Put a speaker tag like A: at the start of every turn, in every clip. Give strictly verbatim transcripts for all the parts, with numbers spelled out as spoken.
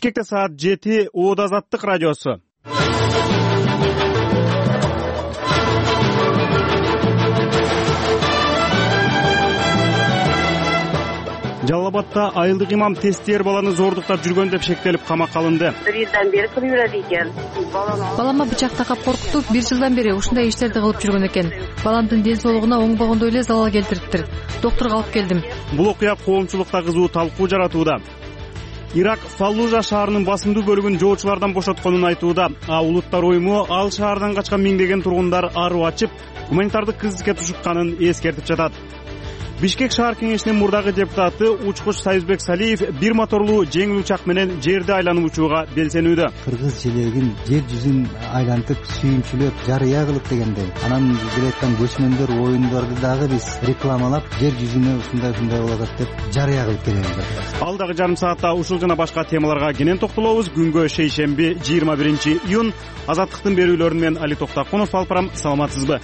A: Бишкекте саат жети, Уут Азаттык радиосу. Жалал-Абадта айылдык имам тестер баланы зордуктап жүргөн деп шектелип камакка алынды.
B: бир жылдан бери кылып жүрөт экен.
C: Балама бычак такап коркутуп, бир жылдан бери ушундай иштерди кылып жүргөн экен. Баламдын ден соолугуна оңбогондой эле залал келтириптир. Доктурга алып келдим.
A: Бул окуя коомчулукта кызуу талкуу жаратууда. Ирак Фаллужа шаарынын басымдуу бөлүгүн жоочулардан бошотконун айтууда. А улуттар уюму ал шаардан качкан миңдеген тургундар аруу ачып, гуманитардык кризиске тушукканын эскертип жатат. Бишкек шаар кеңешинин мурдагы депутаты Учкуч Союзбек Салиев бир моторлуу жеңил учак менен жерди айланып учууга белсенүүдө.
D: Кыргыз желегин жер жүзүн айлантып сүйүнчүлөп жарыя кылып дегендей. Анан бир айткан көчмөндөр оюндарды дагы биз рекламалап жер жүзүнө ушундай ушундай болот деп жарыя кылып келебиз.
A: Алдагы жарым саатта ушул жана башка темаларга кенен токтолобуз. Күнгө шейшемби жыйырма биринчи июнь. Азаттыктын берүүлөрү менен Али Токтакунов алып барам. Саламатсызбы?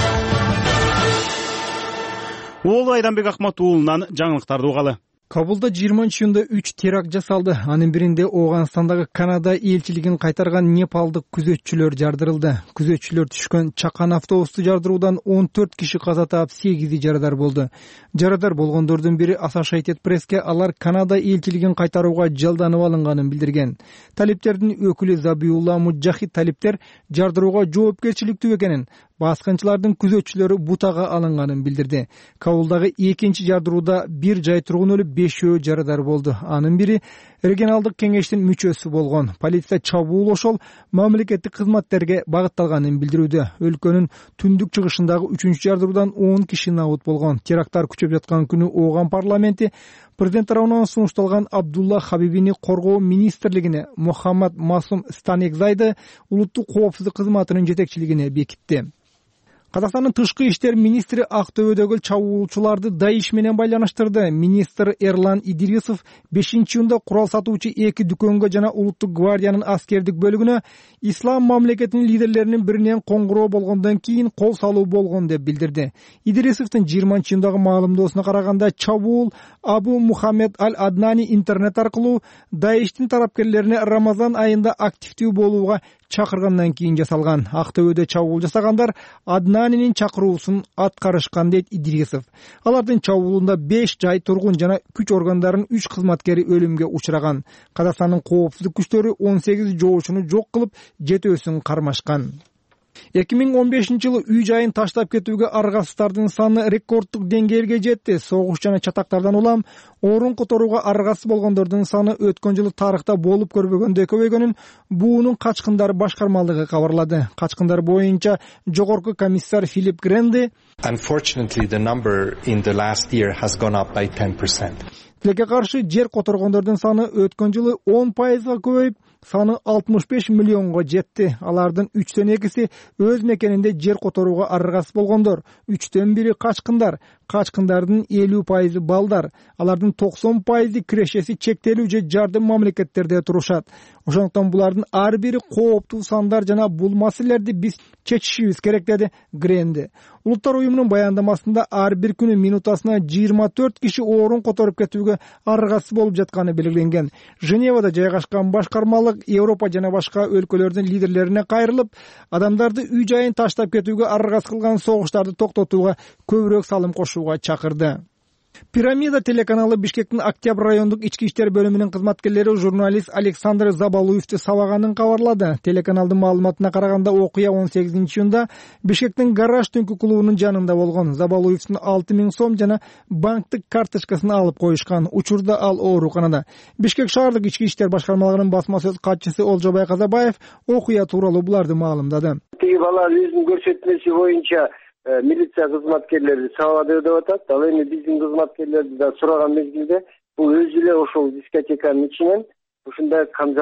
A: Оолу Айданбек Акмат уулунан жаңылыктарды угалы.
E: Кабулда жыйырманчы июнда үч теракт жасалды. Анын биринде Ооганстандагы Канада элчилигин кайтарган непалдык күзөтчүлөр жардырылды. Күзөтчүлөр түшкөн чакан автобусту жардыруудан он төрт киши каза таап, сегизи жарадар болду. Жарадар болгондордун бири Associated Press'ке алар Канада элчилигин кайтарууга жалданып алынганын билдирген. Талиптердин өкүлү Забиулла Муджахид талиптер жардырууга жоопкерчиликтүү экенин, баскынчылардын күзөтчүлөрү бутага алынганын билдирди. Кабулдагы экинчи жардырууда бир жай тургун өлүп, бешөө жарадар болду. Анын бири регионалдык кеңештин мүчөсү болгон. Полиция чабуул ошол мамлекеттик кызматтерге багытталганын билдирүүдө. Өлкөнүн түндүк чыгышындагы үчүнчү жардыруудан он киши набыт болгон. Теракттар күчөп жаткан күнү Ооган парламенти президент тарабынан сунушталган Абдулла Хабибини коргоо министрлигине Мухаммад Масум Станекзайды улуттук коопсуздук кызматынын жетекчилигине бекитти. Казакстандын тышкы иштер министри Актөбөдөгү чабуулчуларды Даиш менен байланыштырды. Министр Эрлан Идрисов бешинчи июнда курал сатуучу эки дүкөнгө жана улуттук гвардиянын аскердик бөлүгүнө ислам мамлекетинин лидерлеринин биринен коңгуроо болгондон кийин кол салуу болгон деп билдирди. Идрисовдун жыйырманчы июндагы маалымдоосуна караганда, чабуул Абу Мухаммед Аль-Аднани интернет аркылуу Даиштин тарапкерлерине Рамазан айында активдүү болууга чакыргандан кийин жасалган. Актөбөдө чабуул жасагандар Аднанинин чакыруусун аткарышкан, дейт Идрисов. Алардын чабуулунда беш жай тургун жана күч органдарынын үч кызматкери өлүмгө учураган. Казакстандын коопсуздук күчтөрү он сегиз жоочуну жок кылып, жетөөсүн кармашкан. эки миң он бешинчи жылы үй жайын таштап кетүүгө аргасыздардын саны рекорддук деңгээлге жетти. Согуш жана чатактардан улам орун которууга аргасыз болгондордун саны өткөн жылы тарыхта болуп көрбөгөндөй көбөйгөнүн буунун качкындар башкармалыгы кабарлады. Качкындар боюнча жогорку комиссар Филипп Гренди
F: Unfortunately, the number in the last year has gone up by ten percent.
E: Тилекке каршы жер которгондордун саны өткөн жылы он пайызга көбөйүп, саны алтымыш беш миллионго жетти. Алардын үчтөн экиси өз мекенинде жер которууга аргасыз болгондор, үчтөн бири качкындар. Качкындардын элүү пайызы балдар. Алардын токсон пайызы кирешеси чектелүү же жардым мамлекеттерде турушат. Ошондуктан булардын ар бири кооптуу сандар жана бул маселелерди биз чечишибиз керек, деди Гренди. Улуттар уюмунун баяндамасында ар бир күнү минутасына жыйырма төрт киши орун которуп кетүүгө аргасыз болуп жатканы белгиленген. Женевада жайгашкан башкармалык Европа жана башка өлкөлөрдүн лидерлерине кайрылып, адамдарды үй жайын таштап кетүүгө аргасыз кылган согуштарды токтотууга көбүрөөк салым кошууга чакырды. Пирамида телеканалы Бишкектин Октябрь райондук ички иштер бөлүмүнүн кызматкерлери журналист Александр Забалуевди сабаганын кабарлады. Телеканалдын маалыматына караганда, окуя он сегизинчи июнда Бишкектин гараж түнкү клубунун жанында болгон. Забалуевдин алты миң сом жана банктык карточкасын алып коюшкан. Учурда ал ооруканада. Бишкек шаардык ички иштер башкармалыгынын басма сөз катчысы Олжобай Казабаев окуя тууралуу буларды маалымдады.
G: Тиги бала өзүнүн көрсөтмөсү боюнча милиция кызматкерлери сабады деп атат. Ал эми биздин кызматкерлерди да сураган мезгилде бул өзү эле ошол дискотеканын ичинен ушундай камжалап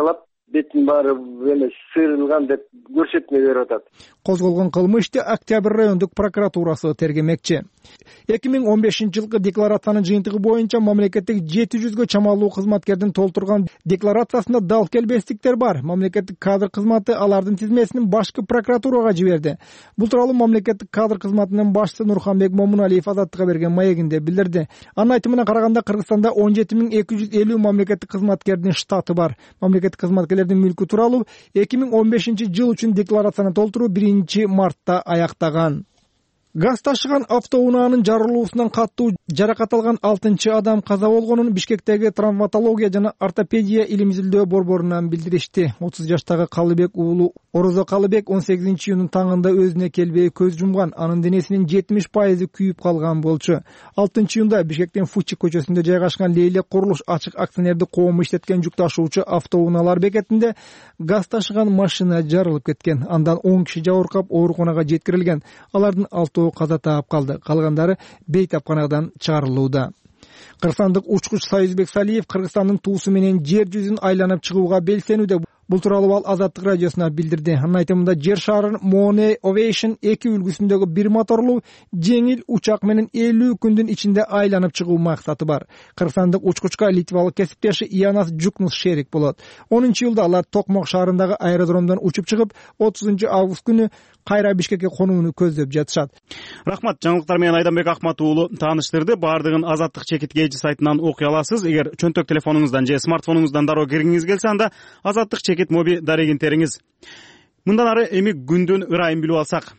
G: бетин баары эме сырылган деп көрсөтмө берип атат.
E: Козголгон кылмышты Октябрь райондук прокуратурасы тергемекчи. эки миң он бешинчи жылкы декларациянын жыйынтыгы боюнча мамлекеттик жети жүзгө чамалуу кызматкердин толтурган декларациясында дал келбестиктер бар. Мамлекеттик кадр кызматы алардын тизмесин башкы прокуратурага жиберди. Бул тууралуу мамлекеттик кадр кызматынын башчысы Нурханбек Момуналиев Азаттыкка берген маегинде билдирди. Анын айтымына караганда Кыргызстанда он жети миң эки жүз элүү мамлекеттик кызматкердин штаты бар. Мамлекеттик кызматкерлердин мүлкү тууралуу эки миң он бешинчи жыл үчүн декларацияны толтуруу биринчи мартта аяктаган. Газ ташыган автоунаанын жарылуусунан каттуу жаракат алган алтынчы адам каза болгонун Бишкектеги травматология жана ортопедия илим изилдөө борборунан билдиришти. отуз жаштагы Калыбек уулу Орозо Калыбек он сегизинчи июнун таңында өзүнө келбей көз жумган. Анын денесинин жетимиш пайызы күйүп калган болчу. алтынчы июнда Бишкектин Фучик көчөсүндө жайгашкан Лейлек курулуш ачык акционердик коому иштеткен жүк ташуучу автоунаалар бекетинде газ ташыган машина жарылып кеткен. Андан он киши жабыркап ооруканага жеткирилген. Алардын алтоо каза таап калды. Калгандары бейтапканадан чыгарылууда. Кыргызстандык учкуч Союзбек Салиев Кыргызстандын туусу менен жер жүзүн айланып чыгууга белсенүүдө. Бул тууралуу ал Азаттык радиосуна билдирди. Анын айтымында жер шарынын Money Ovation эки үлгүсүндөгү бир моторлуу жеңил учак менен элүү күндүн ичинде айланып чыгуу максаты бар. Кыргызстандык учкучка литвалык кесиптеши Янас Жукнус шерик болот. онунчу жылда алар Токмок шаарындагы аэродромдон учуп чыгып, отузунчу август күнү кайра Бишкекке конууну көздөп жатышат.
A: Рахмат, жаңылыктар менен Айданбек Акмат уулу тааныштырды. Бардыгын Азаттык чекит кей сайтынан окуй аласыз. Эгер чөнтөк телефонуңуздан же смартфонуңуздан дароо киргиңиз келсе, анда Азаттык чекит моби дарегин териңиз. Мындан ары эми күндүн ырайын билип алсак.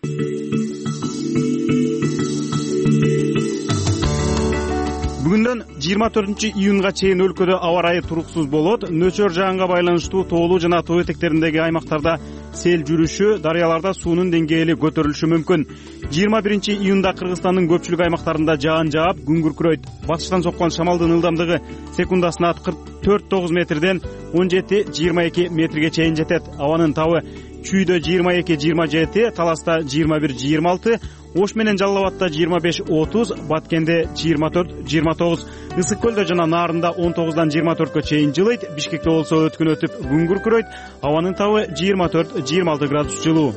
A: Бүгүндөн жыйырма төртүнчү июнга чейин өлкөдө аба ырайы туруксуз болот. Нөчөр жаганга байланыштуу тоолуу жана тоо этектериндеги аймактарда сел жүрүшү, дарыяларда суунун деңгээли көтөрүлүшү мүмкүн. жыйырма биринчи июнда Кыргызстандын көпчүлүк аймактарында жаан жаап, күн күркүрөйт. Батыштан соккон шамалдын ылдамдыгы секундасына кырк төрт тогуз метрден он жети жыйырма эки метрге чейин жетет. Абанын табы Чүйдө жыйырма эки жыйырма жети, Таласта жыйырма бир жыйырма алты, Ош менен Жалал Абадта жыйырма беш отуз, Баткенде жыйырма төрт жыйырма тогуз, Ысык көлдө жана Нарында он тогуздан жыйырма төрткө чейин жылыйт. Бишкекте болсо өткүн өтүп күн күркүрөйт. Абанын табы жыйырма төрт жыйырма алты градус жылуу.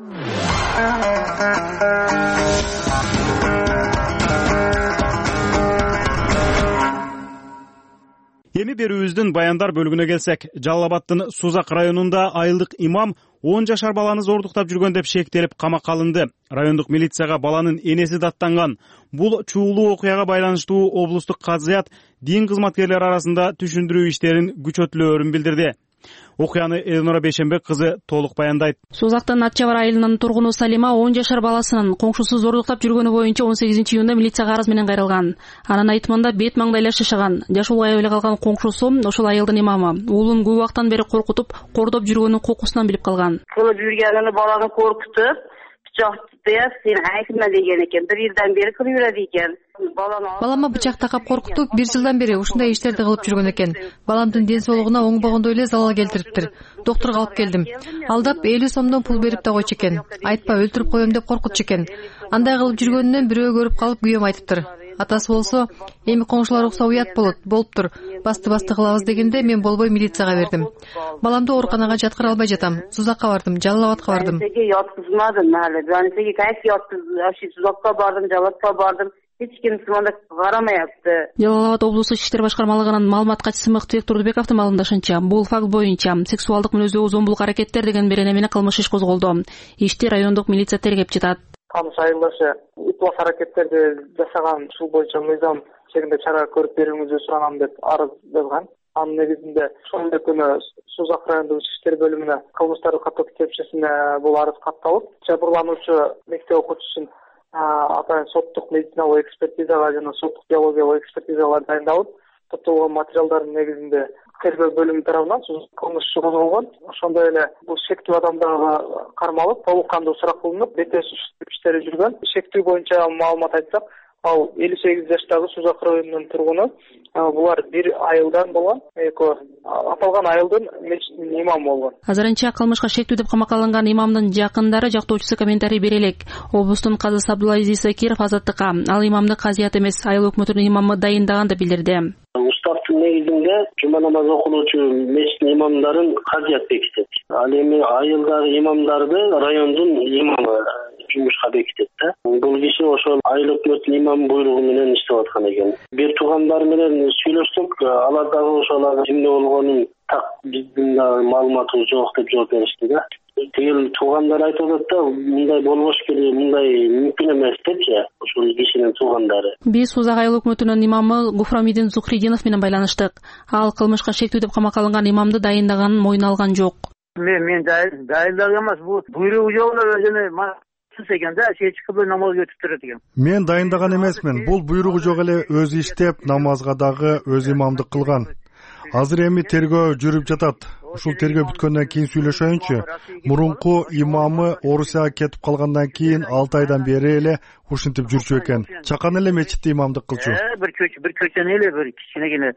A: Эми берүүбүздүн баяндар бөлүгүнө келсек, Жалал Абадтын Сузак районунда айылдык имам он жашар баланы зордуктап жүргөн деп шектелип камакка алынды. Райондук милицияга баланын энеси даттанган. Бул чуулуу окуяга байланыштуу облустук казыят дин кызматкерлери арасында түшүндүрүү иштерин күчөтүлөөрүн билдирди. Окуяны Элнора Бейшенбек кызы толук баяндайт.
H: Сузактын Ат Чабар айылынын тургуну Салима он жашар баласынын коңшусу зордуктап жүргөнү боюнча он сегизинчи июнда милицияга арыз менен кайрылган. Анын айтымында бет маңдайлаш жашаган. Жаш улгай эле калган коңшусу ошол айылдын имамы уулун көп убактан бери коркутуп, кордоп жүргөнүн кокусунан билип калган.
B: Кылып жүргөнү баланы коркутуп, пычакты сен айтма деген экен. Бир жылдан бери кылып жүрөт экен.
C: Балама бычак такап коркутуп, бир жылдан бери ушундай иштерди кылып жүргөн экен. Баламдын ден соолугуна оңбогондой эле залал келтириптир. Доктурга алып келдим. Алдап элүү сомдон пул берип да койчу экен. Айтпа, өлтүрүп коем деп коркутчу экен. Андай кылып жүргөнүнөн бирөө көрүп калып күйөөм айтыптыр. Атасы болсо, эми коңшулар укса уят болот, болуптур. Басты-басты кылабыз дегенде мен болбой милицияга бердим. Баламды ооруканага жаткыра албай жатам. Сузакка бардым, Жалал Абадка бардым.
B: Сеге яткызмадым әле. Мен сеге кайсы яткыз, Сузакка бардым, Жалал Абадка бардым. Эч ким сыманда карамаяпты.
H: Жалал Абад облустук ички иштер башкармалыгынын маалымат катчысы Мыктыбек Турдубековдун маалымдашынча, бул факт боюнча сексуалдык мүнөздөгү зомбулук аракеттер деген берене менен кылмыш иш козголду. Ишти райондук милиция тергеп жатат.
I: Камыш айылдашы ытлас аракеттерди жасаган ушул боюнча мыйзам чегинде чара көрүп берүүңүздү суранам деп арыз жазган. Анын негизинде ошол күнү Сузак райондук ички иштер бөлүмүнө кылмыштарды каттоо кепчесине бул арыз катталып, жабырлануучу мектеп окуучусун атайын соттук медициналык экспертизага жана соттук биологиялык экспертизалар дайындалып, топтолгон материалдардын негизинде тергөө бөлүмү тарабынан кылмыш иши козголгон. Ошондой эле бул шектүү адамдарга кармалып, толук кандуу сурак кылынып, бетеш иштери жүргөн. Шектүү боюнча маалымат айтсак, ал элүү сегиз жаштагы Сузак районунун тургуну. Булар бир айылдан болгон, эко аталган айылдын мечитинин имамы болгон.
H: Азырынча кылмышка шектүү деп камакка алынган имамдын жакындары жактоочусу комментарий бере элек. Облустун казысы Абдулазиз Закиров Азаттыкка ал имамды казыят эмес, айыл өкмөтүнүн имамы дайындаган деп билдирди.
J: Устав
G: негизинде жума намаз окулуучу мечиттин имамдарын казыят бекитет. Ал эми айылдагы имамдарды райондун имамы жумушка бекитет да. Бул киши ошол айыл өкмөтүнүн имам буйругу менен иштеп аткан экен. Бир туугандар менен сүйлөштүк, алар дагы ошол эмне болгонун так биздин дагы маалыматыбыз жок деп жооп беришти да. Тигил туугандар айтып атат да, мындай болбош керек, мындай мүмкүн эмес депчи ошол кишинин туугандары.
H: Биз Узак айыл өкмөтүнүн имамы Гуфрамидин Зухридинов менен байланыштык. Ал кылмышка шектүү деп камакка алынган имамды дайындаганын мойнуна алган жок.
J: Мен мен дайындаган эмес, бул буйругу жок эле экен да, эч кылбай намаз өтүп турат экен.
K: Мен дайындаган эмесмин. Бул буйругу жок эле өзү иштеп, намазга дагы өз имамдык кылган. Азыр эми тергөө жүрүп жатат. Ушул тергөө бүткөндөн кийин сүйлөшөйүнчү. Мурунку имамы Орусияга кетип калгандан кийин алты айдан бери эле ушинтип жүрчү экен. Чакан эле мечитте имамдык кылчу.
J: Бир көчө, бир көчөнү эле бир кичинегене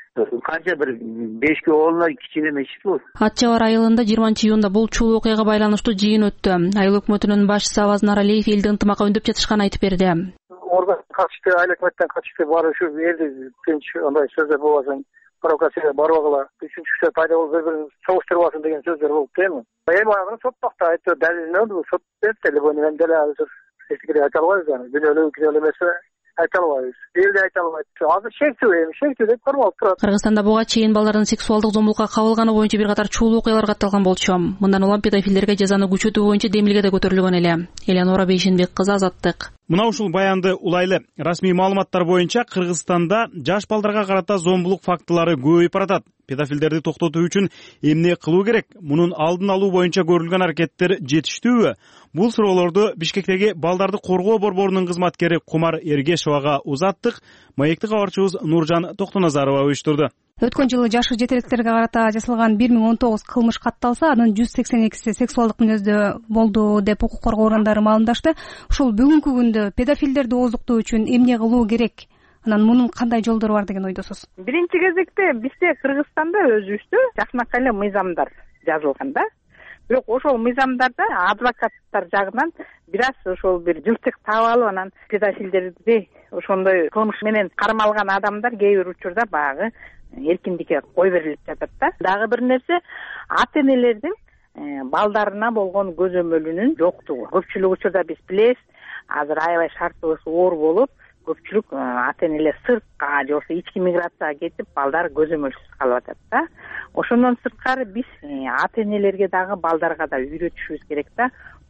J: канча бир бешке оолуна кичине мечит бул.
H: Ат Чабар айылында жыйырманчы июнда бул чул окуяга байланыштуу жыйын өттү. Айыл өкмөтүнүн башчысы Авазнар Алиев элди ынтымакка үндөп жатышканын айтып берди.
I: Орга катышты, айыл өкмөттөн катышты баары ушу элди тынч андай сөздөр болбосун, провокацияга барбагыла, үчүнчүсү пайда болуп бир-бирин чогуштурбасын деген сөздөр болуп эми. Эми аны соттокто айтты, далилденди, сот берди, мен деле азыр эч нерсе айта албайбыз аны. Күнөөлүү күнөөлүү эмес айта албайбыз. Элди айта албайт. Азыр шектүү эми, шектүү деп каралып турат.
H: Кыргызстанда буга чейин балдардын сексуалдык зомбулукка кабылганы боюнча бир катар чуул окуялар катталган болчу. Мындан улам педофилдерге жазаны күчөтүү боюнча демилге да көтөрүлгөн эле. Элеонора Бейшенбек кызы, Азаттык.
A: Мына ушул баянды улайлы. Расмий маалыматтар боюнча Кыргызстанда жаш балдарга карата зомбулук фактылары көбөйүп баратат. Педофилдерди токтотуу үчүн эмне кылуу керек? Мунун алдын алуу боюнча көрүлгөн аракеттер жетиштүүбү? Бул суроолорду Бишкектеги балдарды коргоо борборунун кызматкери Кумар Эргешовага узаттык. Маектик кабарчыбыз Нуржан Токтоназарова уюштурду.
L: Өткөн жылы жашы жетеликтерге карата жасалган бир миң он тогуз кылмыш катталса, анын жүз сексен экиси сексуалдык мүнөздө болду деп укук коргоо орундары маалымдашты. Ушул бүгүнкү күндө педофилдерди ооздуктоо үчүн эмне кылуу керек? Анан мунун кандай жолдору бар деген ойдосуз?
M: Биринчи кезекте бизде Кыргызстанда өзүбүздө жакшынакай эле мыйзамдар жазылган да. Бирок ошол мыйзамдарда адвокаттар жагынан бир аз ошол бир жылтык таап алып, анан педофилдерди ошондой кылмыш менен кармалган адамдар кээ бир учурда баягы эркиндикке кой берилип жатат да. Дагы бир нерсе, ата энелердин балдарына болгон көзөмөлүнүн жоктугу. Көпчүлүк учурда биз билебиз, азыр аябай шартыбыз оор болуп, көпчүлүк ата энелер сыртка же болбосо ички миграцияга кетип, балдар көзөмөлсүз калып атат да. Ошондон сырткары биз ата энелерге дагы балдарга да үйрөтүшүбүз керек да.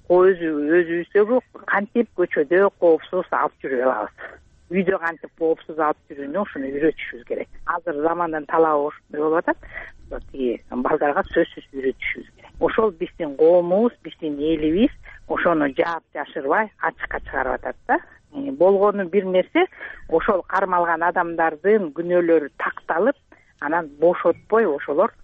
M: Өзүбүздөгү кантип көчөдө коопсуз алып жүрө алабыз. Үйдө кантип коопсуз алып жүрүүнү ошону үйрөтүшүбүз керек. Азыр замандын талабы ошондой болуп атат. Тиги балдарга сөзсүз үйрөтүшүбүз керек. Ошол биздин коомубуз, биздин элибиз ошону жаап жашырбай ачыкка чыгарып атат да. Болгону бир нерсе, ошол кармалган адамдардын күнөөлөрү такталып, анан бошотпой ошолор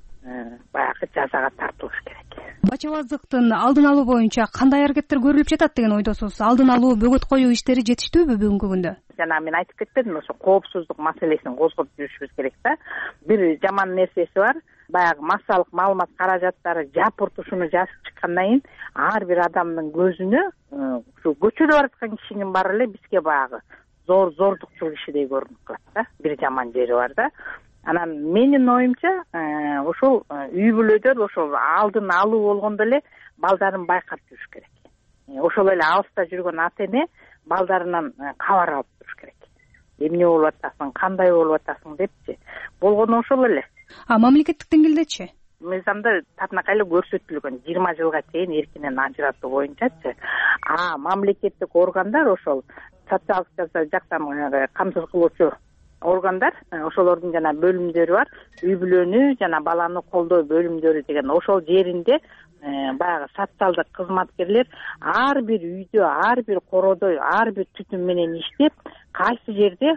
M: баягы жазага тартылыш керек.
L: Бачабаздыктын алдын алуу боюнча кандай аракеттер көрүлүп жатат деген ойдосуз? Алдын алуу, бөгөт коюу иштери жетиштүүбү бүгүнкү күндө?
M: Жана мен айтып кеттим, ошо коопсуздук маселесин козгоп жүрүшүбүз керек да. Бир жаман нерсеси бар, баягы массалык маалымат каражаттары жапырт ушуну жазып чыккандан кийин ар бир адамдын көзүнө ушу көчөдө бараткан кишинин баары эле бизге баягы зор зордукчул кишидей көрүнүп калат да. Бир жаман жери бар да. Анан менин оюмча ошол үй бүлөдөр ошол алдын алуу болгондо эле балдарын байкап жүрүш керек. Ошол эле алыста жүргөн ата эне балдарынан кабар алып туруш керек. Эмне болуп атасың, кандай болуп атасың депчи. Болгону ошол эле.
L: А мамлекеттик деңгээлдечи?
M: Мыйзамда татынакай эле көрсөтүлгөн жыйырма жылга чейин эркинен ажыратуу боюнчачы. А мамлекеттик органдар ошол социалдык жактан камсыз кылуучу органдар, ошолордун жана бөлүмдөрү бар. Үй бүлөнү жана баланы колдоо бөлүмдөрү деген ошол жеринде баягы социалдык кызматкерлер ар бир үйдө, ар бир кородо, ар бир түтүн менен иштеп, кайсы жерде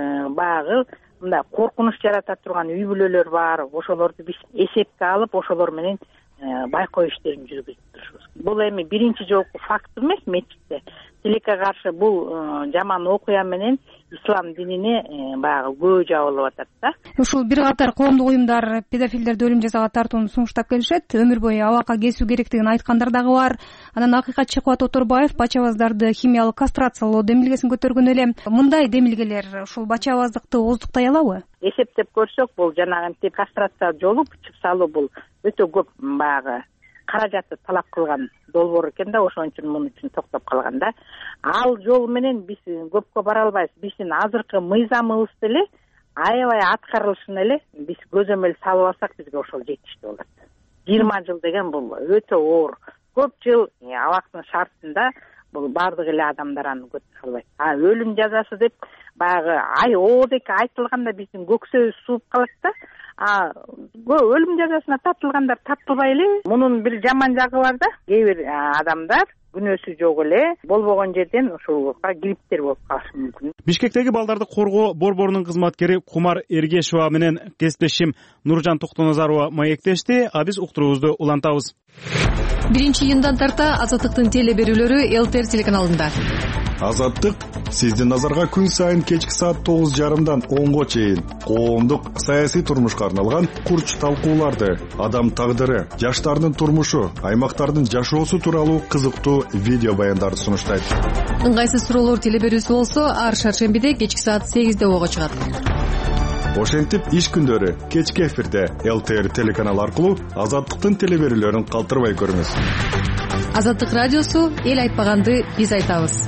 M: баягы мындай коркунуч жарата турган үй бүлөлөр бар, ошолорду биз эсепке алып, ошолор менен байкоо иштерин жүргүзүп турушубуз. Бул эми биринчи жолку факт эмес мечитте. Тилекке каршы бул жаман окуя менен ислам динине баягы көбү жабылып атат да.
L: Ушул бир катар коомдук уюмдар педофилдерди өлүм жазага тартууну сунуштап келишет. Өмүр бою абакка кесүү керектигин айткандар дагы бар. Анан акыйкатчы Кубат Оторбаев бачабаздарды химиялык кастрациялоо демилгесин көтөргөн эле. Мындай демилгелер ушул бачабаздыкты ооздуктай алабы?
M: Эсептеп көрсөк, бул жанагынтип кастрация жолу, чып салуу бул өтө көп баягы каражатты талап кылган долбоор экен да, ошон үчүн муну үчүн токтоп калган да. Ал жол менен биз көпкө бара албайбыз. Биздин азыркы мыйзамыбызды эле аябай аткарылышын эле биз көзөмөл салып алсак бизге ошол жетиштүү болот. жыйырма жыл деген бул өтө оор. Көп жыл абактын шартында бул бардык эле адамдар аны көтөрө албайт. А өлүм жазасы деп баягы ай о деп айтылганда биздин көксөбүз сууп калат да. А өлүм жазасына тартылгандар тартылбай эле. Мунун бир жаман жагы бар да. Кээ бир адамдар күнөөсү жок эле болбогон жерден ушулга килиптер болуп калышы мүмкүн.
A: Бишкектеги балдарды коргоо борборунун кызматкери Кумар Эргешова менен кесиптешим Нуржан Токтоназарова маектешти. А биз уктуруубузду улантабыз.
C: биринчи июндан тарта Азаттыктын теле берүүлөрү ЛТР телеканалында.
N: Азаттык сиздин назарга күн сайын кечки саат тогуз жарымдан онго чейин коомдук саясий турмушка арналган курч талкууларды, адам тагдыры, жаштардын турмушу, аймактардын жашоосу тууралуу кызыктуу видео баяндарды сунуштайт.
C: Ыңгайсыз суроолор теле берүүсү болсо ар шаршембиде кечки саат сегизде ого чыгат.
N: Ошентип иш күндөрү кечки эфирде ЛТР телеканалы аркылуу Азаттыктын теле берүүлөрүн калтырбай көрүңүз.
C: Азаттык радиосу эл айтпаганды биз айтабыз.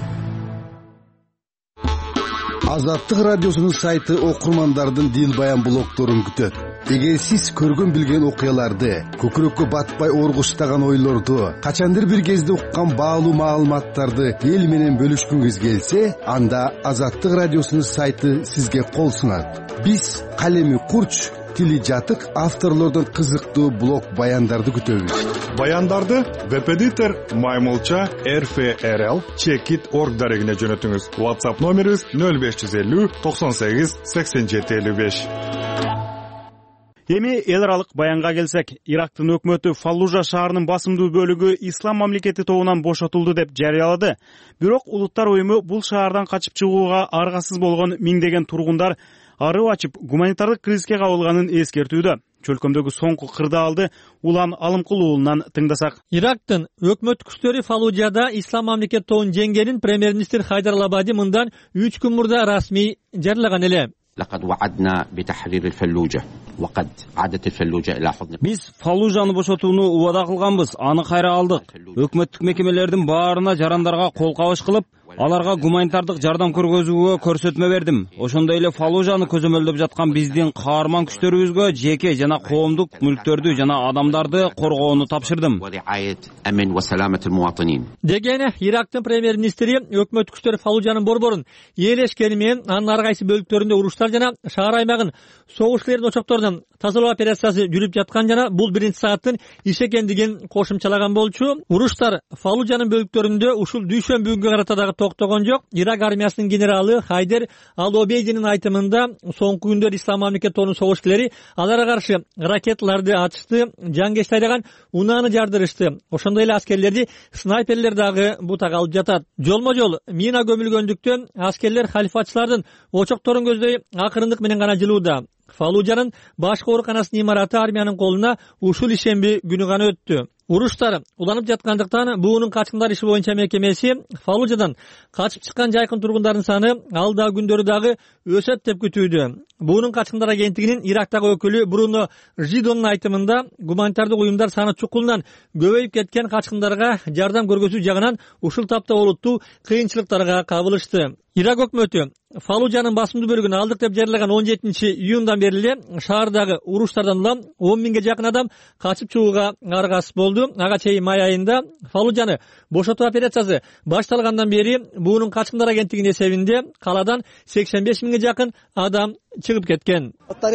O: Азаттык радиосунун сайты окурмандардын дил баян блогторун күтөт. Эгер сиз көргөн билген окуяларды, көкүрөккө батпай оргуштаган ойлорду, качандыр бир кезде уккан баалуу маалыматтарды эл менен бөлүшкүңүз келсе, анда Азаттык радиосунун сайты сизге кол сунат. Биз калеми курч, тили жатык авторлордон кызыктуу блог баяндарды күтөбүз.
N: Баяндарды веб-эдитор Маймылча эр эф эр эл чекит точка орг дарегине жөнөтүңүз. WhatsApp номерибиз нөл беш жүз элүү токсон сегиз сексен жети элүү беш.
A: Эми эл аралык баянга келсек, Ирактын өкмөтү Фаллужа шаарынын басымдуу бөлүгү ислам мамлекети тобунан бошотулду деп жарыялады. Бирок улуттар уюму бул шаардан качып чыгууга аргасыз болгон миңдеген тургундар арып ачып гуманитардык кризиске кабылганын эскертүүдө. Чөлкөмдөгү соңку кырдаалды Улан Алымкул уулунан тыңдасак.
P: Ирактын өкмөт күчтөрү Фаллужада ислам мамлекет тобун жеңгенин премьер-министр Хайдар Лабади мындан үч күн мурда расмий жарыяган эле.
Q: لقد وعدنا بتحرير الفلوجة وقد عادت الفلوجة إلى حضن.
R: Биз Фаллужаны бошотууну убада кылганбыз, аны кайра алдык. Өкмөттүк мекемелердин баарына жарандарга кол кабыш кылып, аларга гуманитардык жардам көргөзүүгө көрсөтмө бердим. Ошондой эле Фаллужаны көзөмөлдөп жаткан биздин каарман күчтөрүбүзгө жеке жана коомдук мүлктөрдү жана адамдарды коргоону тапшырдым.
P: Деген Ирактын премьер-министри өкмөт күчтөрү Фаллужанын борборун ээлешкени менен анын ар кайсы бөлүктөрүндө уруштар жана шаар аймагын согуш кылердин очокторунан тазалоо операциясы жүрүп жаткан жана бул биринчи сааттын иш экендигин кошумчалаган болчу. Уруштар Фаллужанын бөлүктөрүндө ушул дүйшөмбүгүнгө карата дагы токтогон жок. Ирак армиясынын генералы Хайдер Ал-Обейдинин айтымында соңку күндөр ислам мамлекет тобунун согушкерлери аларга каршы ракеталарды атышты, жангеш тайдаган унааны жардырышты. Ошондой эле аскерлерди снайперлер дагы бутага алып жатат. Жолмо-жол мина көмүлгөндүктөн аскерлер халифатчылардын очокторун көздөй акырындык менен гана жылууда. Фаллужанын башкы ооруканасынын имараты армиянын колуна ушул ишемби күнү гана өттү. Уруштар уланып жаткандыктан буунун качкындар иши боюнча мекемеси Фаллужадан качып чыккан жайкын тургундардын саны алдагы күндөрү дагы өсөт деп күтүүдө. Буунун качкындар агенттигинин Ирактагы өкүлү Бруно Жидонун айтымында гуманитардык уюмдар саны чукулунан көбөйүп кеткен качкындарга жардам көргөзүү жагынан ушул тапта олуттуу кыйынчылыктарга кабылышты. Ирак өкмөтү Фаллужанын басымдуу бөлүгүн алдык деп жарыялаган он жетинчи июндан бери эле шаардагы уруштардан улам он миңге жакын адам качып чыгууга аргасыз болду. Ага чейин май айында Фаллужаны бошотуу операциясы башталгандан бери буунун качкындар агенттигинин эсебинде калаадан сексен беш миңге жакын адам чыгып кеткен.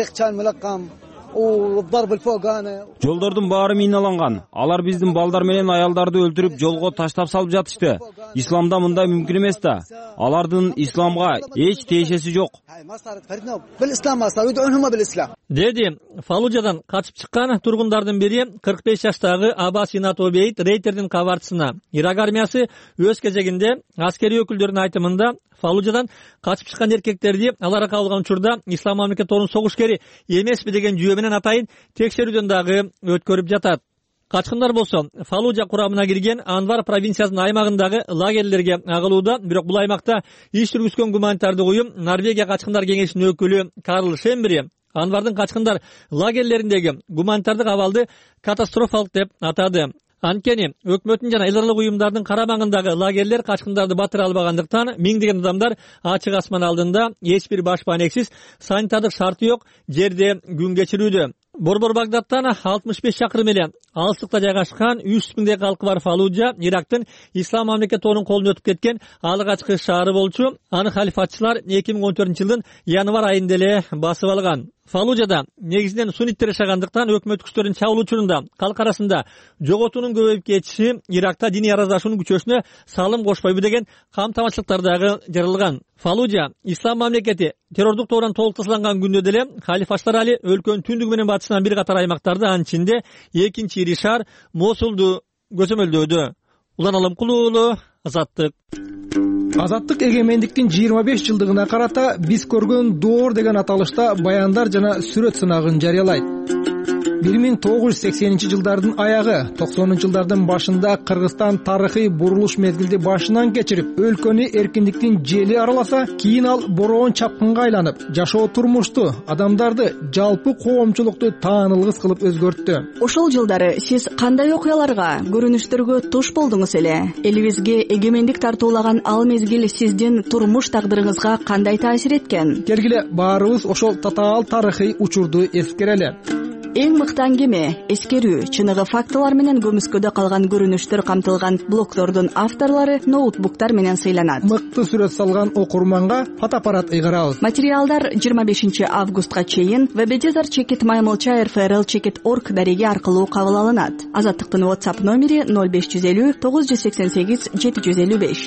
R: Жолдордун баары миналанган. Алар биздин балдар менен аялдарды өлтүрүп жолго таштап салып жатышты. Исламда мындай мүмкүн эмес да. Алардын исламга эч тиешеси жок.
P: Деди Фаллужадан качып чыккан тургундардын бири кырк беш жаштагы Аббас Инат Обейд Рейтердин кабарчысына. Ирак армиясы өз кезегинде аскерий өкүлдөрүнүн айтымында Фаллужадан качып чыккан эркектерди алар кабылган учурда Ислам мамлекети согушкери эмеспи деген жүйө менен атайын текшерүүдөн дагы өткөрүп жатат. Качкындар болсо Фаллужа курамына кирген Анвар провинциясынын аймагындагы лагерлерге агылууда, бирок бул аймакта иш жүргүзгөн гуманитардык уюм Норвегия качкындар кеңешинин өкүлү Карл Шембери Анвардын качкындар лагерлериндеги гуманитардык абалды катастрофалык деп атады. Анткени өкмөттүн жана эл аралык уюмдардын карамагындагы лагерлер качкындарды батыра албагандыктан миңдеген адамдар ачык асман алдында эч бир баш баанексиз, санитардык шарты жок жерде күн кечирүүдө. Борбор Багдадтан алтымыш беш чакырым эле алыстыкта жайгашкан үч жүз миңдей калкы бар Фаллужа Ирактын Ислам мамлекетинин колуна өтүп кеткен алгачкы шаары болчу. Аны халифатчылар эки миң он төртүнчү жылдын январь айында эле басып алган. Фаллужада негизинен сунниттер жашагандыктан өкмөт күчтөрүнүн чабуул учурунда калк арасында жоготуунун көбөйүп кетиши Иракта диний араздашуунун күчөсүнө салым кошпойбу деген камтамашылыктар дагы жарылган. Фаллужа Ислам мамлекети террордук тоодон толук тазаланган күндө деле халифатчылар али өлкөнүн түндүгү менен батышынан бир катар аймактарды, анын ичинде экинчи ири шаар Мосулду көзөмөлдөөдө. Улан Алымкулуу уулу, Азаттык.
E: Азаттык эгемендиктин жыйырма беш жылдыгына карата биз көргөн доор деген аталышта баяндар жана сүрөт сынагын жарыялайт. бир миң тогуз жүз сексенинчи жылдардын аягы, токсонунчу жылдардын башында Кыргызстан тарыхый бурулуш мезгилди башынан кечирип, өлкөнү эркиндиктин жели араласа, кийин ал бороон чапкынга айланып, жашоо турмушту, адамдарды, жалпы коомчулукту таанылгыс кылып өзгөрттү.
S: Ошол жылдары сиз кандай окуяларга, көрүнүштөргө туш болдуңуз эле? Элибизге эгемендик тартуулаган ал мезгил сиздин турмуш тагдырыңызга кандай таасир эткен?
E: Келгиле баарыбыз ошол татаал тарыхый учурду эскерели.
S: Эң мыкты аңгеме, эскерүү, чыныгы фактылар менен көмүскөдө калган көрүнүштөр камтылган блогтордун авторлору ноутбуктар менен сыйланат.
E: Мыкты сүрөт салган окурманга фотоаппарат ыйгарабыз.
S: Материалдар жыйырма бешинчи августка чейин вебедезар чекит маймылча эр эф эр эл чекит орг дареги аркылуу кабыл алынат. Азаттыктын WhatsApp номери ноль беш жүз элүү тогуз жүз сексен сегиз жети жүз элүү беш.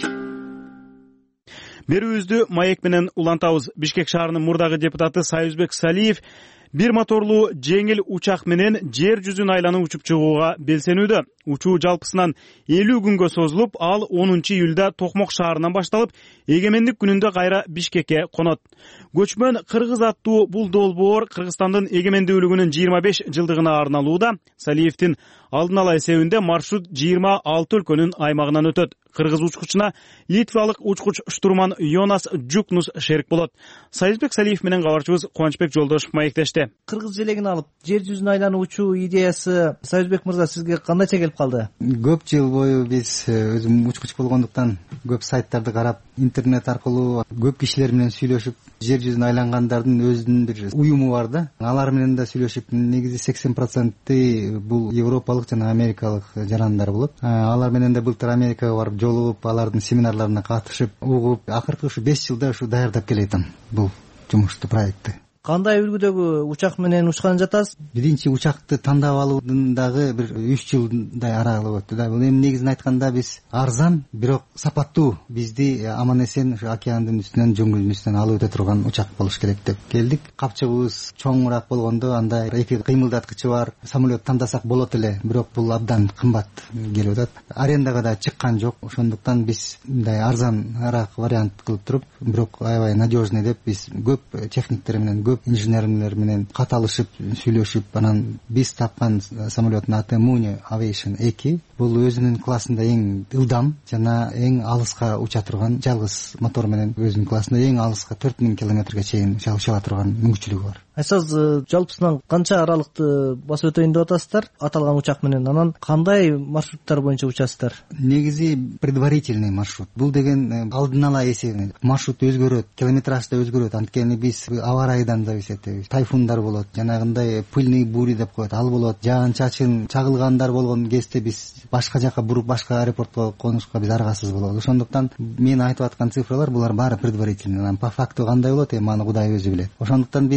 A: Берүүбүздү маек менен улантабыз. Бишкек шаарынын мурдагы депутаты Союзбек Салиев бир моторлуу жеңил учак менен жер жүзүн айланып учуп чыгууга белсенүүдө. Учуу жалпысынан элүү күнгө созулуп, ал онунчу июлда Токмок шаарынан башталып, эгемендик күнүндө кайра Бишкекке конот. Көчмөн кыргыз аттуу бул долбоор Кыргызстандын эгемендүүлүгүнүн жыйырма беш жылдыгына арналууда. Салиевдин алдын ала эсебинде маршрут жыйырма алты өлкөнүн аймагынан өтөт. Кыргыз учкучуна литвалык учкуч штурман Йонас Жукнус шерик болот. Союзбек Салиев менен кабарчыбыз Кубанычбек Жолдошев маектешти.
T: Кыргыз желегин алып жер жүзүн айлануучу идеясы Союзбек мырза сизге кандайча келип калды?
D: Көп жыл бою биз өзүм учкуч болгондуктан көп сайттарды карап, интернет аркылуу көп кишилер менен сүйлөшүп, жер жүзүн айлангандардын өзүнүн бир уюму бар да. Алар менен да сүйлөшүп, негизи сексен проценти бул европалык жана америкалык жарандар болот. Алар менен да былтыр Америкага барып жолугуп, алардын семинарларына катышып, угуп, акыркы ушу беш жылда ушу даярдап келатам бул жумушту, проектти.
T: Кандай үлгүдөгү учак менен учкан жатасыз?
D: Биринчи учакты тандап алуудун дагы бир үч жылдай аралык өттү да. Бул эми негизин айтканда биз арзан, бирок сапаттуу, бизди аман эсен ушу океандын үстүнөн, жөнгүлдүн үстүнөн алып өтө турган учак болуш керек деп келдик. Капчыгыбыз чоңураак болгондо анда эки кыймылдаткычы бар, самолет тандасак болот эле, бирок бул абдан кымбат келип атат. Арендага да чыккан жок. Ошондуктан биз мындай арзаныраак вариант кылып туруп, бирок аябай надежный деп биз көп техниктер менен, инженерлер менен каталышып, сүйлөшүп, анан биз тапкан самолеттун аты Muni Aviation эки. Бул өзүнүн классында эң ылдам жана эң алыска уча турган, жалгыз мотор менен өзүнүн классында эң алыска төрт миң километрге чейин уча турган мүмкүнчүлүгү бар.
T: Айсыз жалпысынан канча аралыкты басып өтөйүн деп атасыздар аталган учак менен? Анан кандай маршруттар боюнча учасыздар?
D: Негизи предварительный маршрут. Бул деген алдын ала эсеби. Маршрут өзгөрөт, километраж да өзгөрөт. Анткени биз аба ырайдан да эсептейбиз. Тайфундар болот, жанагындай пыльный бури деп коет, ал болот. Жаан-чачын чагылгандар болгон кезде биз башка жака буруп, башка аэропортко конушка биз аргасыз болобуз. Ошондуктан мен айтып аткан цифралар булар баары предварительный. По факту кандай болот, эми аны Кудай өзү билет. Ошондуктан биз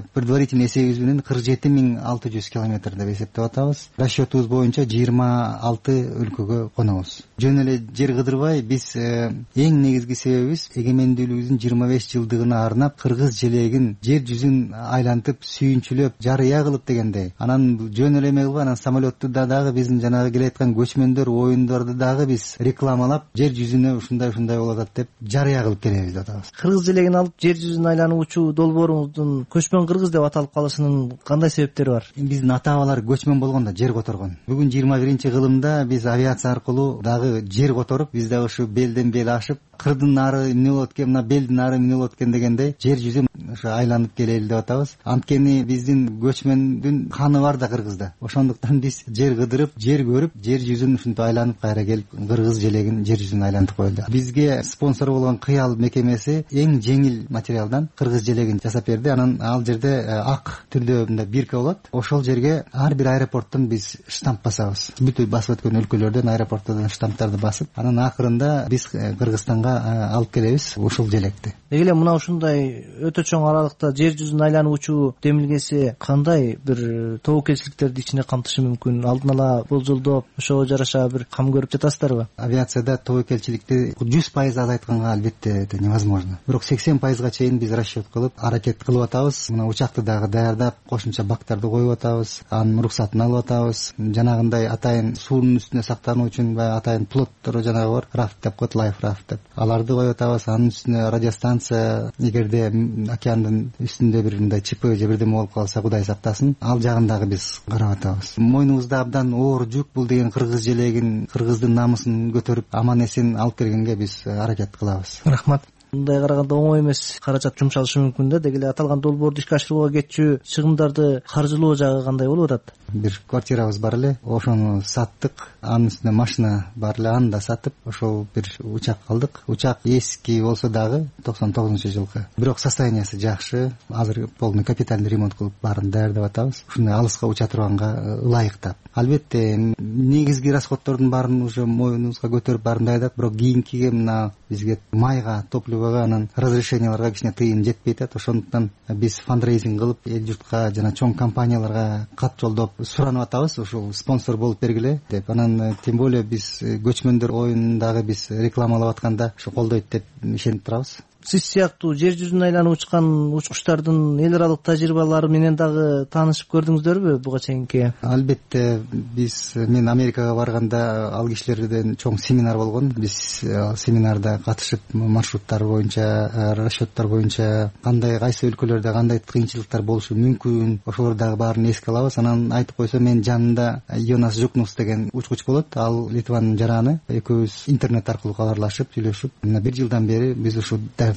D: предварительный эсебибиз менен кырк жети миң алты жүз километр деп эсептеп атабыз. Расчетубуз боюнча жыйырма алты өлкөгө конобуз. Жөн эле жер кыдырбай биз эң негизги себебибиз эгемендүүлүгүбүздүн жыйырма беш жылдыгына арнап кыргыз желегин жер жүзүн айлантып сүйүнчүлөп жарыя кылып дегендей. Анан жөн эле эме кылбай, анан самолетту да дагы биздин жанагы келаткан көчмөндөр оюндарды дагы биз рекламалап жер жүзүнө ушундай ушундай болуп атат деп жарыя кылып келебиз деп атабыз.
T: Кыргыз желегин алып жер жүзүн айлануучу долбооруңуздун көчмөн кыргыз деп аталып калышынын кандай себептери бар?
D: Биздин ата бабалар көчмөн болгондо жер которгон. Бүгүн жыйырма биринчи кылымда биз авиация аркылуу дагы жер которуп, биз дагы ушу белден бел ашып, кырдын нары эмне болот экен, мына белдин нары эмне болот экен дегендей жер жүзүн ошо айланып келели деп атабыз. Анткени биздин көчмөндүн каны бар да Кыргызда. Ошондуктан биз жер кыдырып, жер көрүп, жер жүзүн ушинтип айланып кайра келип кыргыз желегин жер жүзүн айлантып коелу. Бизге спонсор болгон Кыял мекемеси эң жеңил материалдан кыргыз желегин жасап берди. Анан ал жерде ак түрдө мындай бирке болот. Ошол жерге ар бир аэропорттон биз штамп басабыз. Бүт басып өткөн өлкөлөрдөн аэропорттордон штамптарды басып, анан акырында биз Кыргызстанга алып келебиз ушул желекти.
T: Деги эле мына ушундай өтө чоң аралыкта жер жүзүн айлануучу демилгеси кандай бир тобокелчиликтерди ичине камтышы мүмкүн? Алдын ала болжолдоп, ошого жараша бир кам көрүп жатасыздарбы?
D: Авиацияда тобокелчиликти жүз пайыз азайтканга албетте это невозможно. Бирок сексен пайызга чейин биз расчет кылып, аракет кылып атабыз. Мына учакты дагы даярдап, кошумча бактарды коюп атабыз, анын уруксатын алып атабыз. Жанагындай атайын суунун үстүнө сактануу үчүн баягы атайын плоттор жанагы бар, рафт деп коет, лайф рафт деп. Аларды коюп атабыз. Анын үстүнө радиостанция, эгерде океандын үстүндө бир мындай ЧП же бирдеме болуп калса, Кудай сактасын, ал жагын дагы биз карап атабыз. Мойнубузда абдан оор жүк бул деген кыргыз желегин, кыргыздын намысын көтөрүп, аман эсен алып келгенге биз аракет кылабыз.
T: Рахмат. Мындай караганда оңой эмес, каражат жумшалышы мүмкүн да. Деги эле аталган долбоорду ишке ашырууга кетчү чыгымдарды каржылоо жагы кандай болуп атат?
D: Бир квартирабыз бар эле, ошону саттык. Анын үстүнө машина бар эле, аны да сатып, ошол бир учак алдык. Учак эски болсо дагы токсон тогузунчу жылкы. Бирок состояниясы жакшы. Азыр полный капитальный ремонт кылып баарын даярдап атабыз. Ушундай алыска уча турганга ылайыктап. Албетте негизги расходтордун баарын уже мойнубузга көтөрүп баарын даярдап, бирок кийинкиге мына бизге майга, топливого, анан разрешенияларга кичине тыйын жетпей атат. Ошондуктан биз фандрейзинг кылып, эл журтка жана чоң компанияларга кат жолдоп суранып атабыз, ушул спонсор болуп бергиле деп. Анан тем более биз көчмөндөр оюнундагы биз рекламалап атканда ушу колдойт деп ишенип турабыз.
T: Сиз сыяктуу жер жүзүн айланып учкан учкучтардын эл аралык тажрыйбалары менен дагы таанышып көрдүңүздөрбү буга чейинки?
D: Албетте, биз мен Америкага барганда ал кишилерден чоң семинар болгон. Биз семинарда катышып маршруттар боюнча, расчеттор боюнча кандай кайсы өлкөлөрдө кандай кыйынчылыктар болушу мүмкүн, ошолор дагы баарын эске алабыз. Анан айтып койсом, мен жанымда Йонас Жукнус деген учкуч болот. Ал Литванын жараны. Экөөбүз интернет аркылуу кабарлашып, сүйлөшүп, мына бир жылдан бери биз ушу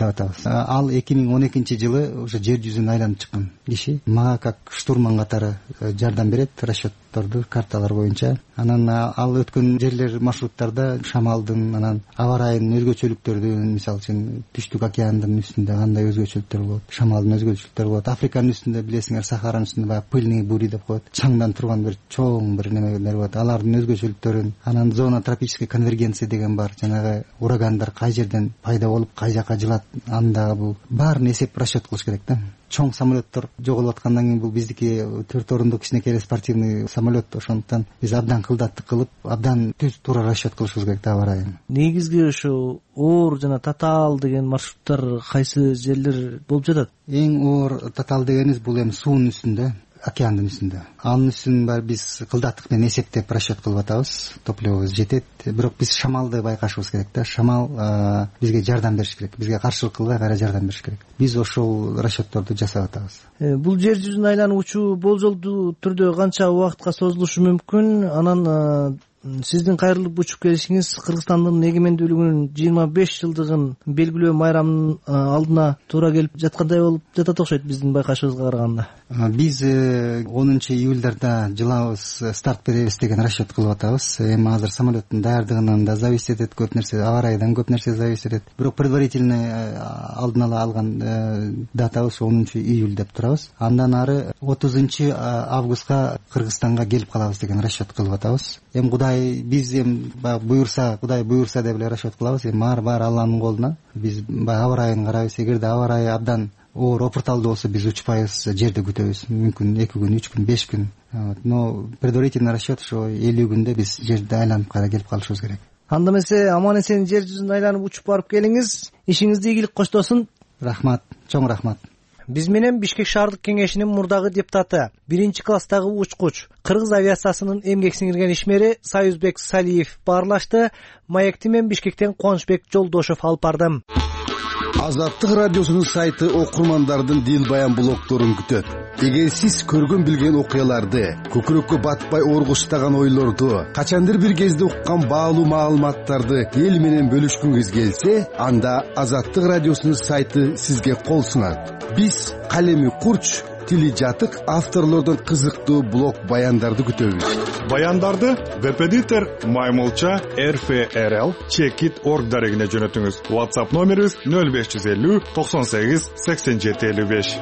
D: ал эки миң он экинчи жылы уже жер жүзүн айланып чыккан киши. Мага как штурман катары жардам берет, расчетторду, карталар боюнча. Анан ал өткөн жерлер, маршруттарда шамалдын, анан аба ырайынын өзгөчөлүктөрдүн, мисалы үчүн Түштүк океандын үстүндө кандай өзгөчөлүктөр болот, шамалдын өзгөчөлүктөрү болот. Африканын үстүндө билесиңер, Сахаранын үстүндө баягы пыльный бури деп коет, чаңдан турган бир чоң бир немелер болот. Алардын өзгөчөлүктөрүн, анан зона тропической конвергенции деген бар, жанагы урагандар кай жерден пайда болуп кай жака жылат, андагы бул баарын эсеп, расчет кылыш керек да. Чоң самолеттор жоголуп аткандан кийин бул биздики төрт орундук кичинекей спортивный самолет. Ошондуктан биз абдан кылдаттык кылып, абдан түз туура расчет кылышыбыз керек да аба ырайын.
T: Негизги ушу оор жана татаал деген маршруттар кайсы жерлер болуп жатат?
D: Эң оор татаал дегенибиз бул эми суунун үстүндө, океандын үстүндө. Анын үстүн баары биз кылдаттык менен эсептеп расчет кылып атабыз. Топливобуз жетет. Бирок биз шамалды байкашыбыз керек да. Шамал бизге жардам бериш керек. Бизге каршылык кылбай кайра жардам бериш керек. Биз ошол расчетторду жасап атабыз.
T: Бул жер жүзүн айлануучу болжолдуу түрдө канча убакытка созулушу мүмкүн? Анан сиздин кайрылып учуп келишиңиз Кыргызстандын эгемендүүлүгүнүн жыйырма беш жылдыгын белгилөө майрамынын алдына туура келип жаткандай болуп жатат окшойт биздин байкашыбызга караганда.
D: Биз онунчу июльдарда жылабыз, старт беребиз деген расчет кылып атабыз. Эми азыр самолеттин даярдыгынан да зависит этет, көп нерсе, аба ырайдан көп нерсе зависит этет. Бирок предварительный алдын ала алган датабыз онунчу июль деп турабыз. Андан ары отузунчу августка Кыргызстанга келип калабыз деген расчет кылып атабыз. Эми Кудай кудай биз эми баягы буюрса кудай буюрса деп эле расчет кылабыз. Эми баары баары Алланын колунда. Биз баягы аба ырайын карайбыз. Эгерде аба ырайы абдан оор опурталдуу болсо биз учпайбыз, жерде күтөбүз. Мүмкүн эки күн, үч күн, беш күн. Но предварительный расчет ошо элүү күндө биз жерде айланып кайра келип калышыбыз керек.
T: Анда эмесе аман эсен жер жүзүн айланып учуп барып келиңиз. Ишиңизде ийгилик коштосун.
D: Рахмат, чоң рахмат.
T: Биз менен Бишкек шаардык кеңешинин мурдагы депутаты, биринчи класстагы учкуч, Кыргыз авиациясынын эмгек сиңирген ишмери Союзбек Салиев баарлашты. Маекти мен Бишкектен Кубанычбек Жолдошов алып бардым.
O: Азаттык радиосунун сайты окурмандардын дил баян блогторун күтөт. Эгер сиз көргөн билген окуяларды, көкүрөккө батпай оргуштаган ойлорду, качандыр бир кезде уккан баалуу маалыматтарды эл менен бөлүшкүңүз келсе, анда Азаттык радиосунун сайты сизге кол сунат. Биз калеми курч, тили жатык авторлордон кызыктуу блог баяндарды күтөбүз.
N: Баяндарды веб-эдитор Маймылча эр эф эр эл чекит точка орг дарегине жөнөтүңүз. WhatsApp номерибиз нөл беш жүз элүү токсон сегиз сексен жети элүү беш.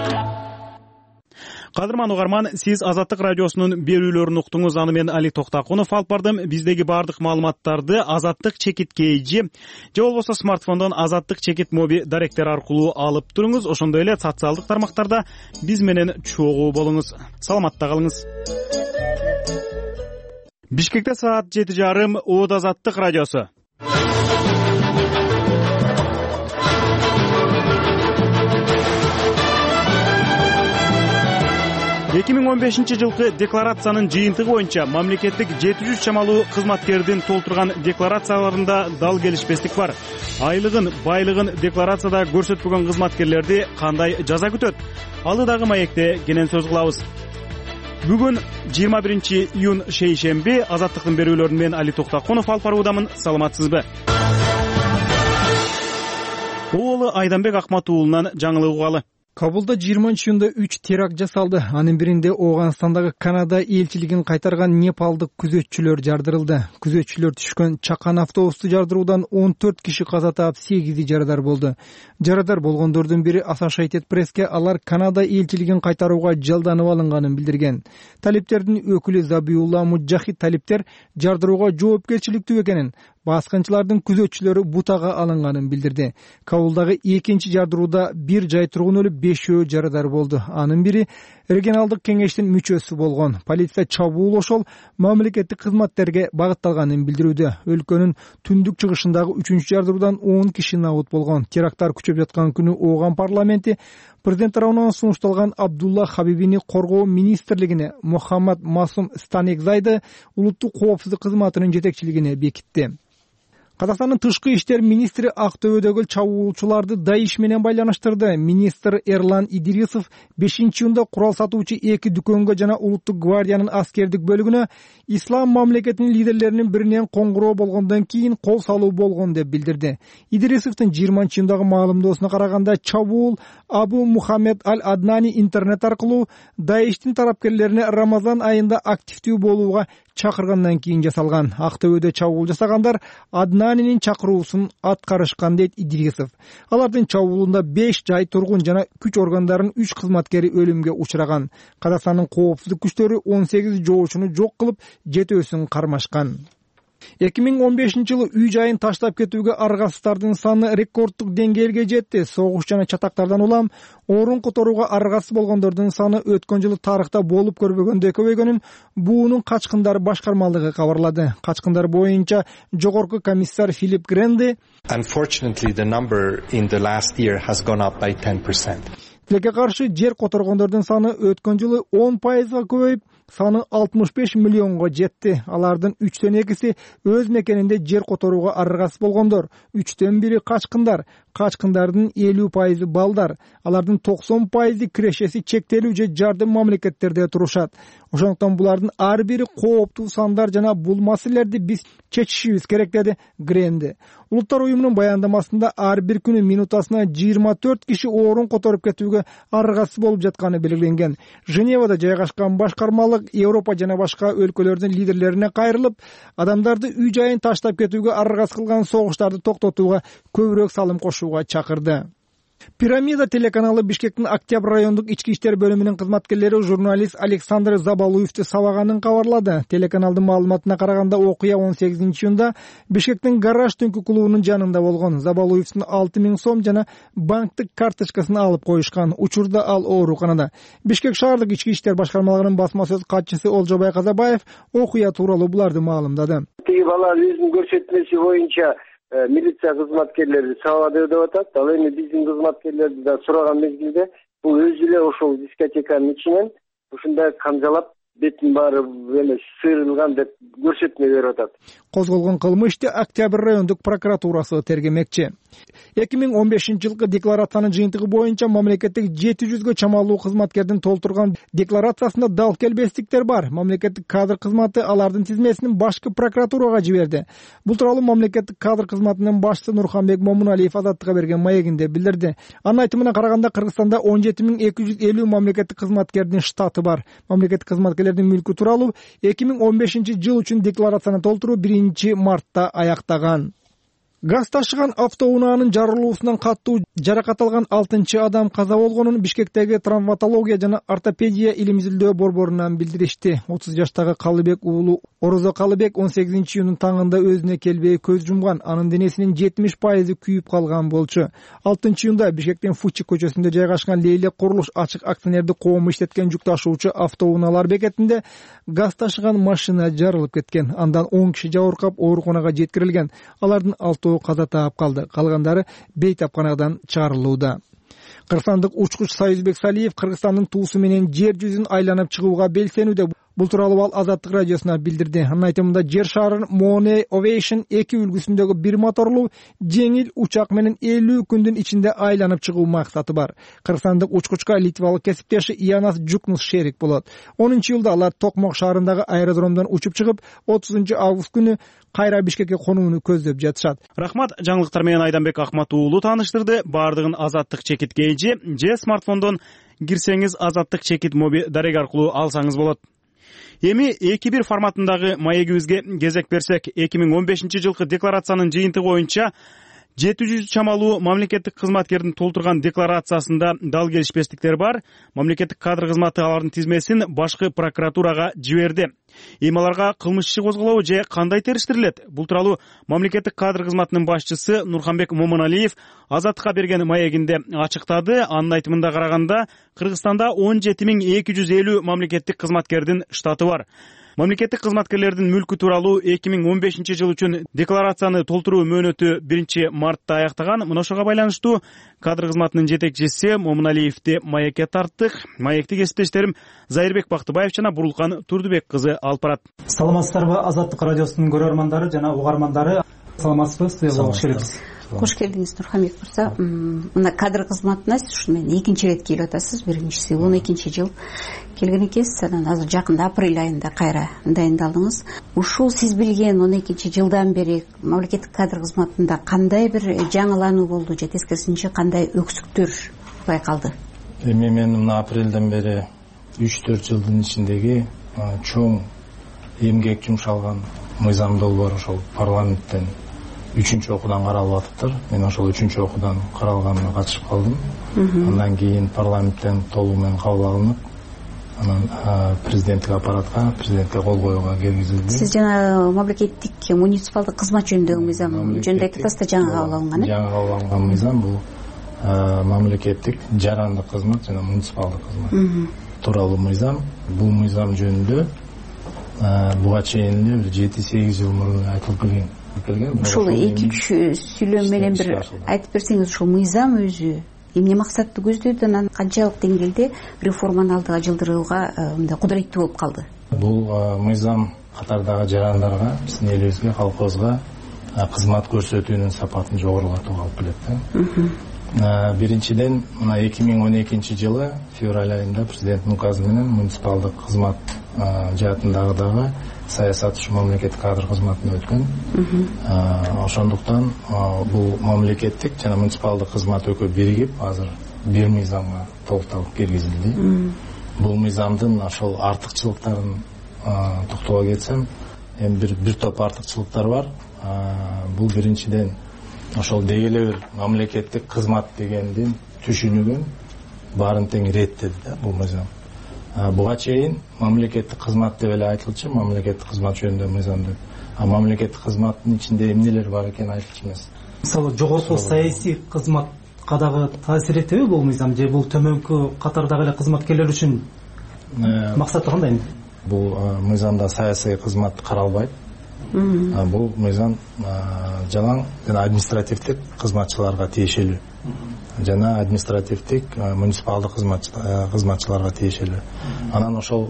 A: Кадырман угарман, сиз Азаттык радиосунун берүүлөрүн уктуңуз. Аны мен Али Токтакунов алып бардым. Биздеги баардык маалыматтарды Азаттык чекит кейжи же болбосо смартфондон Азаттык чекит моби даректер аркылуу алып туруңуз. Ошондой эле социалдык тармактарда биз менен чогуу болуңуз. Саламатта калыңыз. Бишкекте саат жети жарым Оод Азаттык радиосу. эки миң он бешинчи жылкы декларациянын жыйынтыгы боюнча мамлекеттик жети жүз чамалуу кызматкердин толтурган декларацияларында дал келишпестик бар. Айлыгын, байлыгын декларацияда көрсөтпөгөн кызматкерлерди кандай жаза күтөт? Алы дагы маекте кенен сөз кылабыз. Бүгүн жыйырма биринчи июнь шейшемби. Азаттыктын берүүлөрүн мен Али Токтакунов алып баруудамын. Саламатсызбы? Оолу Айданбек Акмат уулунан жаңылык угалы.
E: Кабулда жыйырманчы июнда үч теракт жасалды. Анын биринде Ооганстандагы Канада элчилигин кайтарган непалдык күзөтчүлөр жардырылды. Күзөтчүлөр түшкөн чакан автобусту жардыруудан он төрт киши каза таап, сегизи жарадар болду. Жарадар болгондордун бири Associated Press'ке алар Канада элчилигин кайтарууга жалданып алынганын билдирген. Талиптердин өкүлү Забиулла Муджахид талиптер жардырууга жоопкерчиликтүү экенин, баскынчылардын күзөтчүлөрү бутага алынганын билдирди. Кабулдагы экинчи жардырууда бир жай тургун өлүп, бешөө жарадар болду. Анын бири регионалдык кеңештин мүчөсү болгон. Полиция чабуул ошол мамлекеттик кызматтерге багытталганын билдирүүдө. Өлкөнүн түндүк чыгышындагы үчүнчү жардыруудан он киши набут болгон. Теракттар күчөп жаткан күнү Ооган парламенти президент тарабынан сунушталган Абдулла Хабибини коргоо министрлигине Мухаммад Масум Станекзайды улуттук коопсуздук кызматынын жетекчилигине бекитти. Казакстандын тышкы иштер министри Актөбөдөгү чабуучуларды Даиш менен байланыштырды. Министр Эрлан Идрисов бешинчи июнда курал сатуучу эки дүкөнгө жана Улуттук гвардиянын аскердик бөлүгүнө ислам мамлекетинин лидерлеринин биринен коңгуроо болгондон кийин кол салуу болгон деп билдирди. Идрисовдун жыйырманчы июндагы маалымдоосуна караганда, чабуул Абу Мухаммед Аль-Аднани интернет аркылуу Даиштин тарапкерлерине Рамазан айында активдүү болууга чакыргандан кийин жасалган. Актөбөдө чабуул жасагандар Аднанинин чакыруусун аткарышкан дейт Идрисов. Алардын чабуулунда беш жай тургун жана күч органдарынын үч кызматкери өлүмгө учураган. Казакстандын коопсуздук күчтөрү он сегиз жоочуну жок кылып, жетөөсүн кармашкан. эки миң он бешинчи жылы үй жайын таштап кетүүгө аргасыздардын саны рекорддук деңгээлге жетти. Согуш жана чатактардан улам орун которууга аргасыз болгондордун саны өткөн жылы тарыхта болуп көрбөгөндөй көбөйгөнүн буунун качкындар башкармалыгы кабарлады. Качкындар боюнча жогорку комиссар Филипп Гренди
F: Unfortunately, the number in the last year has gone up by ten percent.
E: Тилекке каршы жер которгондордун саны өткөн жылы он пайызга көбөйүп, саны алтымыш беш миллионго жетти. Алардын үчтөн экиси өз мекенинде жер которууга аргасыз болгондор, үчтөн бири качкындар. Качкындардын элүү пайызы балдар. Алардын токсон пайызы кирешеси чектелүү же жардым мамлекеттерде турушат. Ошондуктан булардын ар бири кооптуу сандар жана бул маселелерди биз чечишибиз керек, деди Гренди. Улуттар уюмунун баяндамасында ар бир күнү минутасына жыйырма төрт киши орун которуп кетүүгө аргасыз болуп жатканы белгиленген. Женевада жайгашкан башкармалык Европа жана башка өлкөлөрдүн лидерлерине кайрылып, адамдарды үй жайын таштап кетүүгө аргасыз кылган согуштарды токтотууга көбүрөөк салым кошууга чакырды. Пирамида телеканалы Бишкектин Октябрь райондук ички иштер бөлүмүнүн кызматкерлери журналист Александр Забалуевди сабаганын кабарлады. Телеканалдын маалыматына караганда окуя он сегизинчи июнда Бишкектин гараж түнкү клубунун жанында болгон. Забалуевдин алты миң сом жана банктык карточкасын алып коюшкан. Учурда ал ооруканада. Бишкек шаардык ички иштер башкармалыгынын басма сөз катчысы Олжобай Казабаев окуя тууралуу буларды маалымдады.
U: Тиги бала өзүнүн көрсөтмөсү боюнча милиция кызматкерлери сабады деп атат. Ал эми биздин кызматкерлерди да сураган мезгилде бул өзү эле ошол дискотеканын ичинен ушундай камжалап бетин баары эме сыйрылган деп көрсөтмө берип атат.
E: Козголгон кылмышты Октябрь райондук прокуратурасы тергемекчи. эки миң он бешинчи жылкы декларациянын жыйынтыгы боюнча мамлекеттик жети жүзгө чамалуу кызматкердин толтурган декларациясында дал келбестиктер бар. Мамлекеттик кадр кызматы алардын тизмесин башкы прокуратурага жиберди. Бул тууралуу мамлекеттик кадр кызматынын башчысы Нурханбек Момуналиев Азаттыкка берген маегинде билдирди. Анын айтымына караганда Кыргызстанда он жети миң эки жүз элүү мамлекеттик кызматкердин штаты бар. Мамлекеттик кызматкерлердин мүлкү тууралуу эки миң он бешинчи жыл үчүн декларацияны толтуруу биринчи мартта аяктаган. Газ ташыган автоунаанын жарылуусунан катуу жаракат алган алтынчы адам каза болгонун Бишкектеги травматология жана ортопедия илим изилдөө борборунан билдиришти. отуз жаштагы Калыбек уулу Орозо Калыбек он сегизинчи июндун таңында өзүнө келбей көз жумган. Анын денесинин жетимиш пайызы күйүп калган болчу. алтынчы июнда Бишкектин Фучи көчөсүндө жайгашкан Лейлек курулуш ачык акционердик коому иштеткен жүк ташуучу автоунaalар бекетинде газ ташыган машина жарылып кеткен. Андан он киши жабыркап ооруканага жеткирилген. Алардын алтоо каза таап калды. Калгандары бейтапканадан чыгарылууда. Кыргызстандык учкуч Союзбек Салиев Кыргызстандын туусу менен жер жүзүн айланып чыгууга белсенүүдө. Бул тууралуу ал Азаттык радиосуна билдирди. Анын айтымында жер шарын Money Ovation эки үлгүсүндөгү бир моторлуу жеңил учак менен элүү күндүн ичинде айланып чыгуу максаты бар. Кыргызстандык учкучка литвалык кесиптеши Ианас Жукнус шерик болот. онунчу июлда алар Токмок шаарындагы аэродромдон учуп чыгып, отузунчу август күнү кайра Бишкекке конууну көздөп жатышат.
A: Рахмат, жаңылыктар менен Айданбек Акмат уулу тааныштырды. Бардыгын Азаттык чекит кейжи же смартфондон кирсеңиз Азаттык чекит моби дареги аркылуу алсаңыз болот. Эми эки бир форматындагы маегибизге кезек берсек, эки миң он бешинчи жылкы декларациянын жыйынтыгы боюнча жети жүз чамалуу мамлекеттик кызматкердин толтурган декларациясында дал келишпестиктер бар. Мамлекеттик кадр кызматы алардын тизмесин башкы прокуратурага жиберди. Эми аларга кылмыш иши козголобу же кандай териштирилет? Бул тууралуу мамлекеттик кадр кызматынын башчысы Нурханбек Момуналиев Азаттыкка берген маегинде ачыктады. Анын айтымында караганда Кыргызстанда он жети миң эки жүз элүү мамлекеттик кызматкердин штаты бар. Мамлекеттик кызматкерлердин мүлкү тууралуу эки миң он бешинчи жыл үчүн декларацияны толтуруу мөөнөтү биринчи мартта аяктаган. Мына ошого байланыштуу кадр кызматынын жетекчиси Момуналиевди маекке тарттык. Маекти кесиптештерим Зайырбек Бактыбаев жана Бурулкан Турдубек кызы алып барат.
V: Саламатсыздарбы, Азаттык радиосунун көрөрмандары жана угармандары? Саламатсызбы? Студияга кош келипсиз.
W: Кош келдиңиз, Нурханбек мырза. Мына кадр кызматына сиз ушу менен экинчи ирет келип атасыз. Биринчиси он экинчи жыл келген экенсиз, анан азыр жакында апрель айында кайра дайындалдыңыз. Ушул сиз билген он экинчи жылдан бери мамлекеттик кадр кызматында кандай бир жаңылануу болду же тескерисинче кандай өксүктөр байкалды?
V: Эми мен мына апрелден бери үч төрт жылдын ичиндеги чоң эмгек жумшалган мыйзам долбоор ошол парламенттен үчүнчү окуудан каралып атыптыр. Мен ошол үчүнчү окуудан каралганына катышып калдым. Андан кийин парламенттен толугу менен кабыл алынып, анан президенттик аппаратка, президентке кол коюуга киргизилди.
W: Сиз жана мамлекеттик муниципалдык кызмат жөнүндөгү мыйзам жөнүндө айтып атасыз да, жаңы кабыл алынган.
V: Жаңы кабыл алынган мыйзам бул мамлекеттик жарандык кызмат жана муниципалдык кызмат тууралуу мыйзам. Бул мыйзам жөнүндө буга чейин эле бир жети сегиз жыл мурун айтылып келген.
W: Ушул эки үч сүйлөм менен бир айтып берсеңиз, ушул мыйзам өзү эмне максатты көздөйт, анан канчалык деңгээлде реформаны алдыга жылдырууга мындай кудуреттүү болуп калды?
V: Бул мыйзам катардагы жарандарга, биздин элибизге, калкыбызга кызмат көрсөтүүнүн сапатын жогорулатууга алып келет. Биринчиден, мына эки миң он экинчи жылы февраль айында президенттин указы менен муниципалдык кызмат жаатындагы дагы саясат ушу мамлекеттик кадр кызматына өткөн. Ошондуктан бул мамлекеттик жана муниципалдык кызмат экөө биригип, азыр бир мыйзамга толукталып киргизилди. Бул мыйзамдын ошол артыкчылыктарын токтоого кетсем, эми бир бир топ артыкчылыктар бар. Бул биринчиден ошол деги эле бир мамлекеттик кызмат дегендин түшүнүгүн баарын тең иреттеди да бул мыйзам. Буга чейин мамлекеттик кызмат деп эле айтылчу, мамлекеттик кызмат жөнүндө мыйзам деп. А мамлекеттик кызматтын ичинде эмнелер бар экени айтылчу эмес.
B: Мисалы жогорку саясий кызматка дагы таасир этеби бул мыйзам, же бул төмөнкү катардагы эле кызматкерлер үчүн максаты кандай?
V: Бул мыйзамда саясий кызмат каралбайт. Бул мыйзам жалаң жана административдик кызматчыларга тиешелүү. Жана административдик муниципалдык кызматчыларга тиешелүү. Анан ошол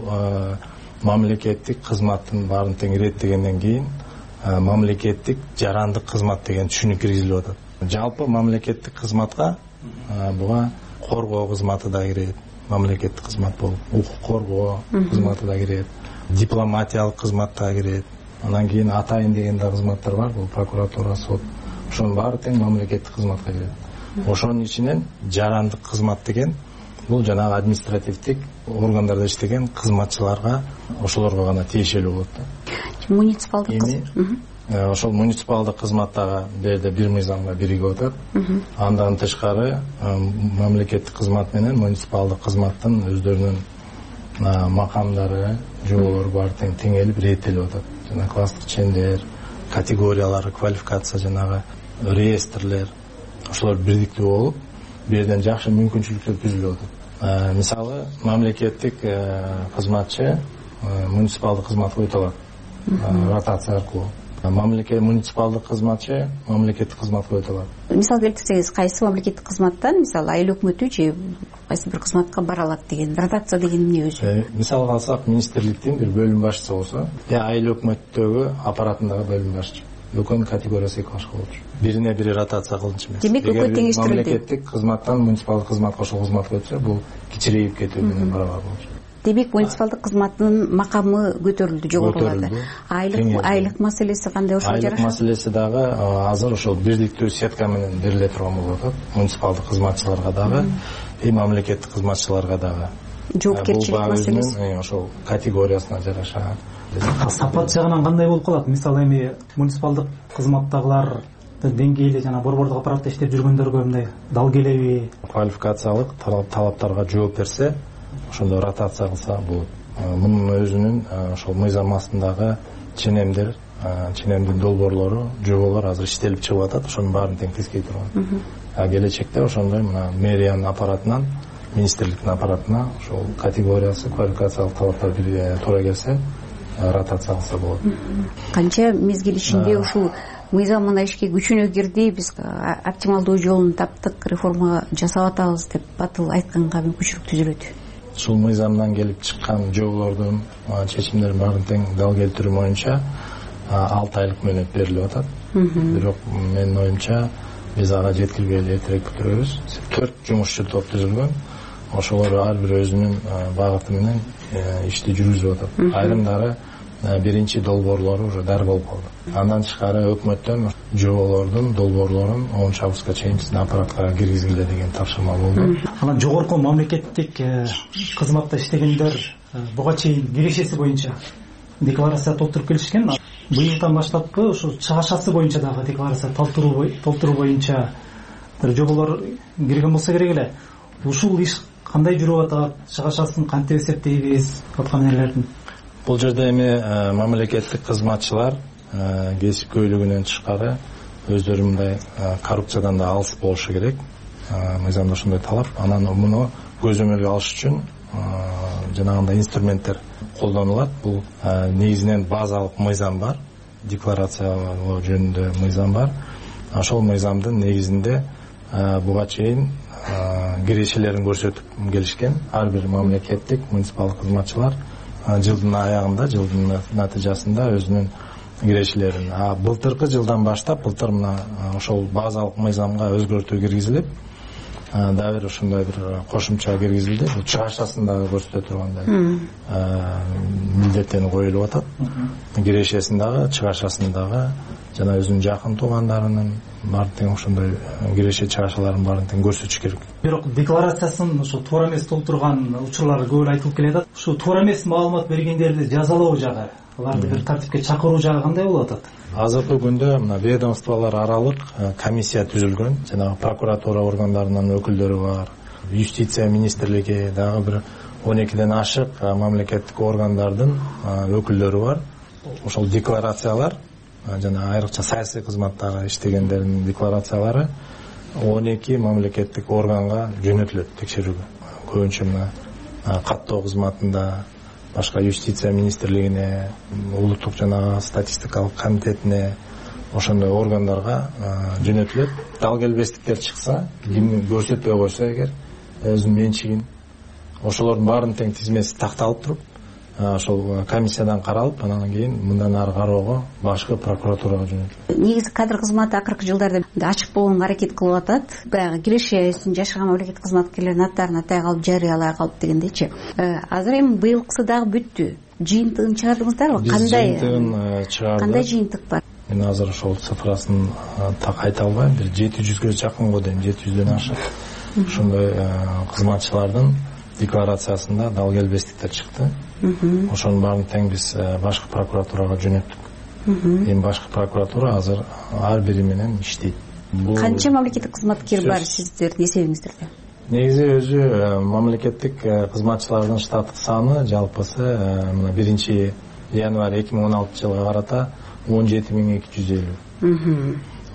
V: мамлекеттик кызматтын баарын тең иреттегенден кийин мамлекеттик жарандык кызмат деген түшүнүк киргизилип атат. Жалпы мамлекеттик кызматка буга коргоо кызматы да кирет. Мамлекеттик кызмат болуп, укук коргоо кызматы да кирет. Дипломатиялык кызмат да кирет. Анан кийин атайын деген да кызматтар бар, бул прокуратура, сот. Ошонун баары тең мамлекеттик кызматка кирет. Ошонун ичинен жарандык кызмат деген бул жанагы административдик органдарда иштеген кызматчыларга, ошолорго гана тиешелүү болот да.
W: Муниципалдык
V: ошол муниципалдык кызматтагы берде бир мыйзамга биригип атат. Андан тышкары мамлекеттик кызмат менен муниципалдык кызматтын өздөрүнүн макамдары, жоболору баары тең теңелип иреттелип атат. Жана класстык чендер, категориялары, квалификация, жанагы реестрлер, ошолор бирдиктүү болуп, бирден жакшы мүмкүнчүлүктөр түзүлүп атат. Мисалы, мамлекеттик кызматчы муниципалдык кызматка өтө алат, ротация аркылуу. Мамлекеттик муниципалдык кызматчы мамлекеттик кызматка өтө алат.
W: Мисал келтирсеңиз, кайсы мамлекеттик кызматтан, мисалы, айыл өкмөтү же кайсы бир кызматка бара алат деген, ротация деген эмне өзү?
V: Мисалга алсак, министрликтин бир бөлүм башчысы болсо, я айыл өкмөттөгү аппаратындагы бөлүм башчы. Экөөнүн категориясы эки башка болчу. Бирине бири ротация кылынчу эмес.
W: Демек, экөө теңештирилди.
V: Мамлекеттик кызматтан муниципалдык кызматка ошол кызматка өтсө, бул кичирейип кетүү менен барабар болчу.
W: Демек, муниципалдык кызматтын макамы көтөрүлдү, жогорулады. Айлык айлык маселеси кандай ошол жараша?
V: Айлык маселеси дагы азыр ошол бирдиктүү сетка менен бериле турган болуп атат. Муниципалдык кызматчыларга дагы, и мамлекеттик кызматчыларга дагы.
W: Жоопкерчилик маселеси
V: ошол категориясына жараша.
B: Сапат жагынан кандай болуп калат? Мисалы, эми муниципалдык кызматтагылар деңгейли жана борбордук аппаратта иштеп жүргөндөргө мындай дал келеби?
V: Квалификациялык талаптарга жооп берсе, ошондо ротация кылса болот. Мунун өзүнүн ошол мыйзам астындагы ченемдер, ченемдин долбоорлору, жоболор азыр иштелип чыгып атат, ошонун баарын тең тизгей турган. А келечекте ошондой мына мэриянын аппаратынан, министрликтин аппаратына ошол категориясы, квалификациялык талаптар туура келсе, ротация кылса болот.
W: Канча мезгил ичинде ушул мыйзам мына ишке күчүнө кирди, биз оптималдуу жолун таптык, реформа жасап атабыз деп батыл айтканга мүмкүнчүлүк түзүлөт.
V: Ушул мыйзамдан келип чыккан жоболордун, чечимдердин баарын тең дал келтирүү боюнча алты айлык мөөнөт берилип атат. Бирок менин оюмча биз ага жеткирбей эртерээк бүтүрөбүз. төрт жумушчу топ түзүлгөн. Ошолор ар бир өзүнүн багыты менен ишти жүргүзүп атат. Айрымдары биринчи долбоорлору уже дар болуп калды. Андан тышкары өкмөттөн жоболордун долбоорлорун онунчу августка чейин биздин аппаратка киргизгиле деген тапшырма болду.
B: Анан жогорку мамлекеттик кызматта иштегендер буга чейин кирешеси боюнча декларация толтуруп келишкен. Быйылдан баштапкы ушу чыгашасы боюнча дагы декларация толтуруу боюнча бир жоболор кирген болсо керек эле. Ушул иш кандай жүрүп атат? Чыгашасын кантип эсептейбиз? Аткан нелердин?
V: Бул жерде эми мамлекеттик кызматчылар кесипкөйлүгүнөн тышкары өздөрү мындай коррупциядан да алыс болушу керек. Мыйзамда ошондой талап. Анан муну көзөмөлгө алыш үчүн жанагындай инструменттер колдонулат. Бул негизинен базалык мыйзам бар, декларациялоо жөнүндө мыйзам бар. Ошол мыйзамдын негизинде буга чейин кирешелерин көрсөтүп келишкен ар бир мамлекеттик муниципалдык кызматчылар жылдын аягында, жылдын натыйжасында өзүнүн кирешелерин. А былтыркы жылдан баштап, былтыр мына ошол базалык мыйзамга өзгөртүү киргизилип, дагы бир ошондой бир кошумча киргизилди. Бул чыгашасында көрсөтө тургандай милдеттенүү коюлуп атат. Кирешесин дагы, чыгашасын дагы жана өзүнүн жакын туугандарынын баарын тең ошондой киреше чыгашаларын баарын тең көрсөтүш керек.
B: Бирок декларациясын ушу туура эмес толтурган учурлар көп айтылып келатат. Ушу туура эмес маалымат бергендерди жазалоо жагы, аларды бир тартипке чакыруу жагы кандай болуп атат?
V: Азыркы күндө мына ведомстволор аралык комиссия түзүлгөн. Жанагы прокуратура органдарынын өкүлдөрү бар, юстиция министрлиги, дагы бир он экиден ашык мамлекеттик органдардын өкүлдөрү бар. Ошол декларациялар жана айрыкча саясий кызматтагы иштегендердин декларациялары он эки мамлекеттик органга жөнөтүлөт текшерүүгө. Көбүнчө мына каттоо кызматында, башка юстиция министрлигине, улуттук жана статистикалык комитетине, ошондой органдарга жөнөтүлөт. Дал келбестиктер чыкса, ким көрсөтпөй койсо эгер өзүнүн менчигин, ошолордун баарын тең тизмеси такталып туруп, ошол комиссиядан каралып, анан кийин мындан ары кароого башкы прокуратурага жөнөтүлөт.
W: Негизи кадр кызматы акыркы жылдарда ачык болгонго аракет кылып атат. Баягы кирешесин жашаган мамлекет кызматкерлеринин аттарын атай калып, жарыялай калып дегендейчи. Азыр эми быйылкысы дагы бүттү. Жыйынтыгын чыгардыңыздарбы? Кандай? Жыйынтыгын чыгардык. Кандай жыйынтык бар?
V: Мен азыр ошол цифрасын так айта албайм. Бир жети жүзгө жакын го дейм, жети жүздөн ашык. Ошондой кызматчылардын декларациясында дал келбестиктер чыкты. Ошонун баарын тең биз башкы прокуратурага жөнөттүк. Эми башкы прокуратура азыр ар бири менен иштейт.
W: Канча мамлекеттик кызматкер бар сиздердин эсебиңиздерде?
V: Негизи өзү мамлекеттик кызматчылардын штаттык саны жалпысы мына биринчи январь эки миң он алтынчы жылга карата он жети миң эки жүз элүү.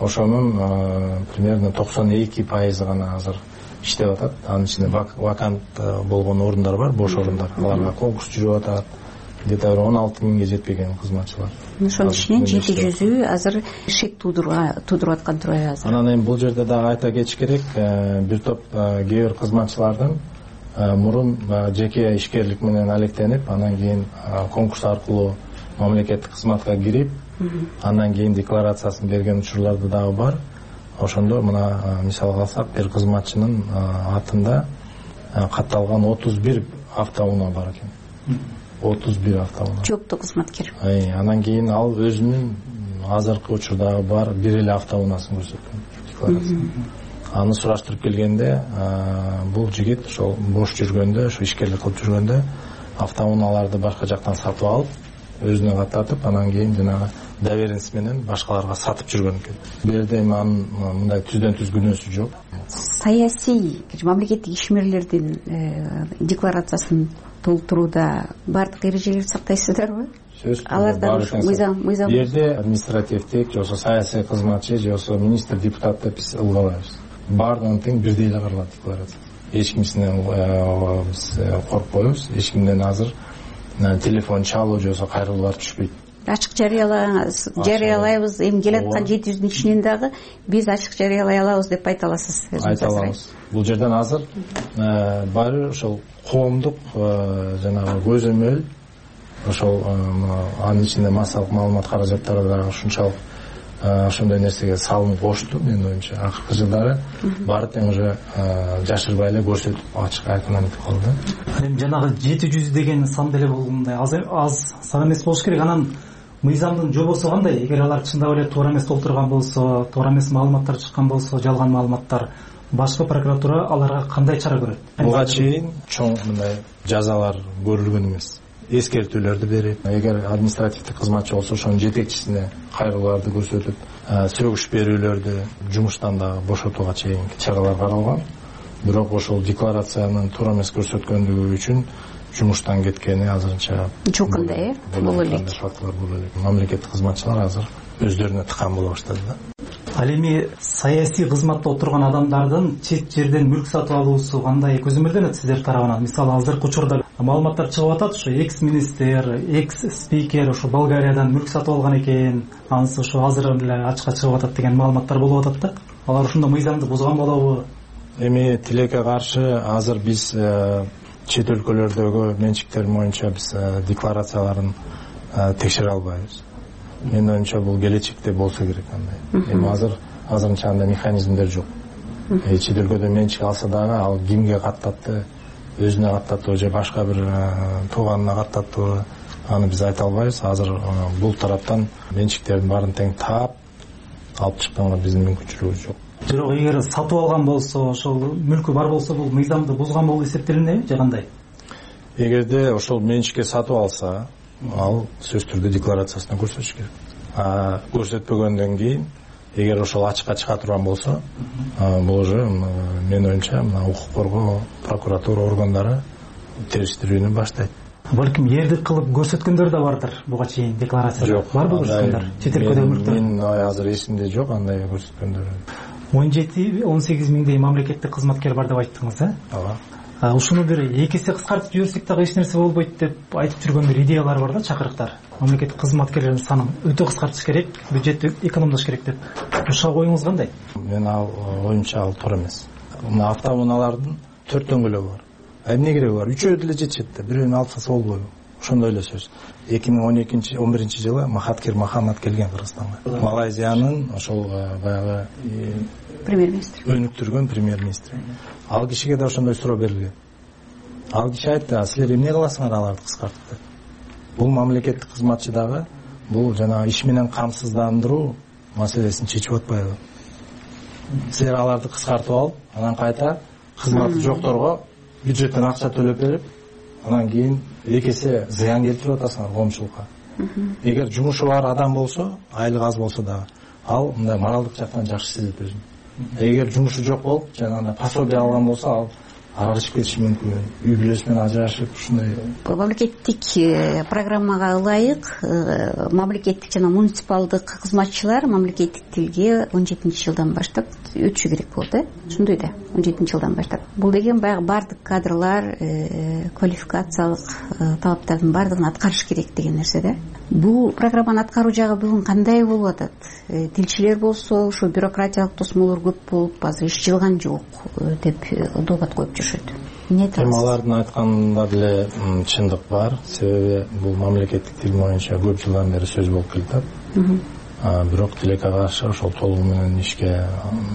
V: Ошонун примерно токсон эки пайызы гана азыр иштеп атат. Анын ичинде вакант болгон орундар бар, бош орундар. Аларга конкурс жүрүп атат. Где-то он алты миңге жетпеген кызматчылар.
W: Ошонун ичинен жети жүзү азыр шек туудуруп аткан турабы азыр.
V: Анан эми бул жерде дагы айта кетиш керек, бир топ кээ бир кызматчылардын мурун жеке ишкерлик менен алектенип, анан кийин конкурс аркылуу мамлекеттик кызматка кирип, андан кийин декларациясын берген учурларды дагы бар. Ошондо мына мисалга алсак, бир кызматчынын атында катталган отуз бир автоунаа бар экен. отуз бир автоунаа.
W: Жопту кызматкер.
V: Анан кийин ал өзүнүн азыркы учурдагы бар бир эле автоунаасын көрсөткөн декларация. Аны сураштырып келгенде, бул жигит ошол бош жүргөндө, ошо ишкерлик кылып жүргөндө автоунааларды башка жактан сатып алып, өзүнө каттатып, анан кийин жанагы доверенность менен башкаларга сатып жүргөн экен. Бул жерде анын мындай түздөн түз күнөөсү жок.
W: Саясий мамлекеттик ишмерлердин декларациясын толтурууда бардык эрежелерди сактайсыздарбы? Алардан мыйзам мыйзам.
V: Бул жерде административдик, же болбосо саясий кызматчы, же болбосо министр, депутат деп биз ылгабайбыз. Бардыгын тең бирдей эле каралат декларация. Эч кимсинен биз коркпойбуз, эч кимден азыр телефон чалуу же болбосо кайрылуулар түшпөйт.
W: Ачык жарыялаңыз, жарыялайбыз, эми келаткан жети жүздүн ичинен дагы биз ачык жарыялай алабыз деп айта аласыз.
V: Айта алабыз. Бул жерден азыр баары ошол коомдук жанагы көзөмөл, ошол анын ичинде массалык маалымат каражаттары дагы ушунчалык ошондой нерсеге салым кошту, менин оюмча. Акыркы жылдары баары тең уже жашырбай эле көрсөтүп ачык айкын айтып калды.
B: Эми жанагы жети жүз деген сан деле болгондой аз сан эмес болуш керек. Анан мыйзамдын жобосу кандай? Эгер алар чындап эле туура эмес толтурган болсо, туура эмес маалыматтар чыккан болсо, жалган маалыматтар, башкы прокуратура аларга кандай чара көрөт?
V: Буга чейин чоң мындай жазалар көрүлгөн эмес. Эскертүүлөрдү берип, эгер административдик кызматчы болсо, ошонун жетекчисине кайрылууларды көрсөтүп, сөгүш берүүлөрдү жумуштан дагы бошотууга чейин чаралар каралган. Бирок ошол декларациянын туура эмес көрсөткөндүгү үчүн жумуштан кеткени азырынча
W: жок. Кандай э? Бул элек
V: фактлар бул элек. Мамлекеттик кызматчылар азыр өздөрүнө тыкан боло баштады да.
B: Ал эми саясий кызматта отурган адамдардын чет жерден мүлк сатып алуусу кандай көзөмөлдөнөт сиздер тарабынан? Мисалы азыркы учурда маалыматтар чыгып атат, ошо экс министр, экс спикер ошо Болгариядан мүлк сатып алган экен, анысы ошо азыр эле ачыкка чыгып атат деген маалыматтар болуп атат да. Алар ушунда мыйзамды бузган болобу?
V: Эми тилекке каршы азыр биз чет өлкөлөрдөгү менчиктер боюнча биз декларацияларын текшере албайбыз. Менин оюмча бул келечекте болсо керек андай. Эми азыр азырынча андай механизмдер жок. Чет өлкөдө менчик алса дагы ал кимге каттатты, өзүнө каттаттыбы же башка бир тууганына каттаттыбы, аны биз айта албайбыз. Азыр бул тараптан менчиктердин баарын тең таап, алып чыкканга биздин мүмкүнчүлүгүбүз жок.
B: Бирок эгер сатып алган болсо, ошол мүлкү бар болсо, бул мыйзамды бузган болуп эсептелинеби же кандай?
V: Эгерде ошол менчикке сатып алса, ал сөзсүз түрдө декларациясында көрсөтүш керек. А көрсөтпөгөндөн кийин, эгер ошол ачыкка чыга турган болсо, бул уже менин оюмча мына укук коргоо, прокуратура органдары териштирүүнү баштайт.
B: Балким эрдик кылып көрсөткөндөр да бардыр буга чейин декларацияда.
V: Жок,
B: барбы көрсөткөндөр? Чет өлкөдө мүлктөр.
V: Мен азыр эсимде жок андай көрсөткөндөр.
B: он жети он сегиз миңдей мамлекеттик кызматкер бар деп айттыңыз, э? Ооба. Ушуну бир эки эсе кыскартып жиберсек дагы эч нерсе болбойт деп айтып жүргөн бир идеялар бар да, чакырыктар. Мамлекеттик кызматкерлердин санын өтө кыскартыш керек, бюджетти экономдош керек деп. Ушуга оюңуз кандай?
V: Мен ал оюмча ал туура эмес. Мына автоунаалардын төрт дөңгөлөгү бар. А эмне кереги бар? Үчөө деле жетишет да, бирөөнү алып салса болбойбу? Ошондой эле сөз. эки миң он экинчи он биринчи жылы Махатхир Мохаммад келген Кыргызстанга. Малайзиянын ошол баягы
W: премьер-министр.
V: Өнүктүргөн премьер-министр. Ал кишиге да ошондой суроо берилген. Ал киши айтты: "Силер эмне кыласыңар аларды кыскартып?" деп. Бул мамлекеттик кызматчы дагы бул жана иш менен камсыздандыруу маселесин чечип атпайбы? Силер аларды кыскартып алып, анан кайта кызматы жокторго бюджеттен акча төлөп берип, анан кийин эки эсе зыян келтирип атасыңар коомчулукка. Эгер жумушу бар адам болсо, айлык аз болсо дагы, ал мындай моралдык жактан жакшы сезет өзүн. Эгер жумушу жок болуп, жанагындай пособие алган болсо, ал аралашып кетиши мүмкүн. Үй бүлөсү менен ажырашып, ушундай
W: мамлекеттик программага ылайык мамлекеттик жана муниципалдык кызматчылар мамлекеттик тилге он жетинчи жылдан баштап өтүшү керек болот, э? Ошондой да, он жетинчи жылдан баштап. Бул деген баягы бардык кадрлар квалификациялык талаптардын бардыгын аткарыш керек деген нерсе да. Бул программаны аткаруу жагы бүгүн кандай болуп атат? Тилчилер болсо, ушу бюрократиялык тосмолор көп болуп, азыр иш жылган жок деп дообат коюп жүрүшөт.
V: Алардын айтканында деле чындык бар. Себеби бул мамлекеттик тил боюнча көп жылдан бери сөз болуп келатат. Бирок тилекке каршы ошол толугу менен ишке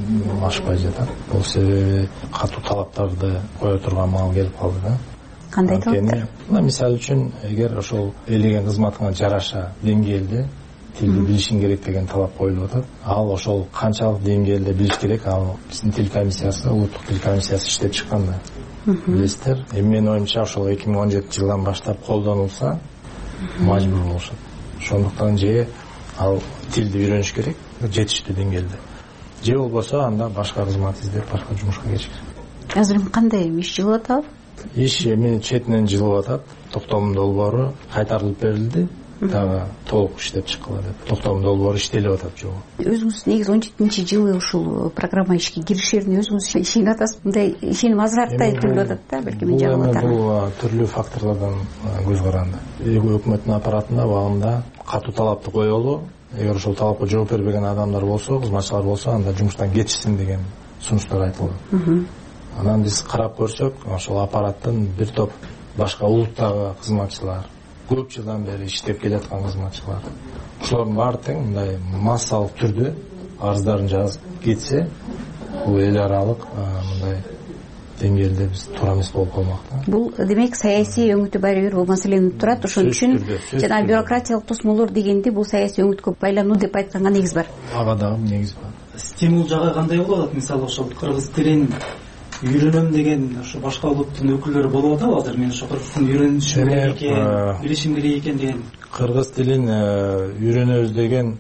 V: ашпай жатат. Бул себеби катуу талаптарды кое турган маал келип калды да.
W: Кандай талаптар?
V: Мисалы үчүн, эгер ошол элеген кызматыңа жараша деңгээлде тилди билишиң керек деген талап коюлуп атат. Ал ошол канчалык деңгээлде билиш керек, ал биздин тил комиссиясы, улуттук тил комиссиясы иштеп чыккан да. Билесиздер, эми менин оюмча ошол эки миң он жетинчи жылдан баштап колдонулса, мажбур болушат. Ошондуктан же ал тилди үйрөнүш керек, жетиштүү деңгээлде. Же болбосо анда башка кызмат издеп, башка жумушка кетиш керек.
W: Азыр кандай иш жылып атат?
V: Иш эми четинен жылып атат. Токтом долбоору кайтарылып берилди. Дагы толук иштеп чыккыла деп. Токтом долбоору иштелип атат жок.
W: Өзүңүз негизи он жетинчи жылы ушул программа ишке киришерин өзүңүз ишенип атасыз. Мындай ишеним азыраагтай түрдө атат да, балки мен жагып атам.
V: Бул түрлүү факторлордон көз каранды. Өкмөттүн аппаратында убагында катуу талапты коелу. Эгер ошол талапка жооп бербеген адамдар болсо, кызматчылар болсо, анда жумуштан кетишсин деген сунуштар айтылды. Анан биз карап көрсөк, ошол аппараттын бир топ башка улуттагы кызматчылар, көп жылдан бери иштеп келаткан кызматчылар, ошолордун баары тең мындай массалык түрдө арыздарын жазып кетсе, бул эл аралык мындай деңгээлде биз туура эмес болуп калмак да.
W: Бул демек саясий өңүтү барыбир бул маселени турат. Ошон үчүн жана бюрократиялык тосмолор дегенде бул саясий өңүткө байлануу деп айтканга негиз бар.
V: Ага дагы негиз бар.
B: Стимул жагы кандай болуп атат? Мисалы ошол кыргыз тилин үйрөнөм деген ошо башка улуттун өкүлдөрү болуп атабы азыр? Мен ошо кыргыз тилин үйрөнүшүм керек экен, билишим керек экен деген.
V: Кыргыз тилин үйрөнөбүз деген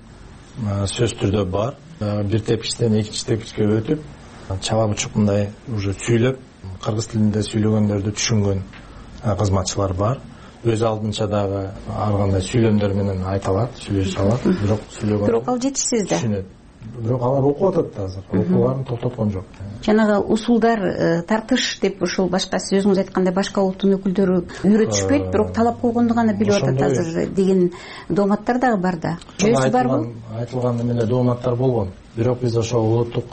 V: сөз түрдө бар. Бир тепкичтен экинчи тепкичке өтүп, чала бучук мындай уже сүйлөп, кыргыз тилинде сүйлөгөндөрдү түшүнгөн кызматчылар бар. Өз алдынча дагы ар кандай сүйлөмдөр менен айта алат, сүйлөшө алат, бирок сүйлөгөн.
W: Бирок ал жетишсиз да.
V: Түшүнөт. Бирок алар окуп атат да азыр. Окууларын токтоткон жок.
W: Жанагы усулдар тартыш деп ошол башка сиз өзүңүз айткандай башка улуттун өкүлдөрү үйрөтүшпөйт, бирок талап койгонду гана билип атат азыр деген дооматтар дагы бар да. Жүйөсү барбы?
V: Айтылган эмеле дооматтар болгон. Бирок биз ошол улуттук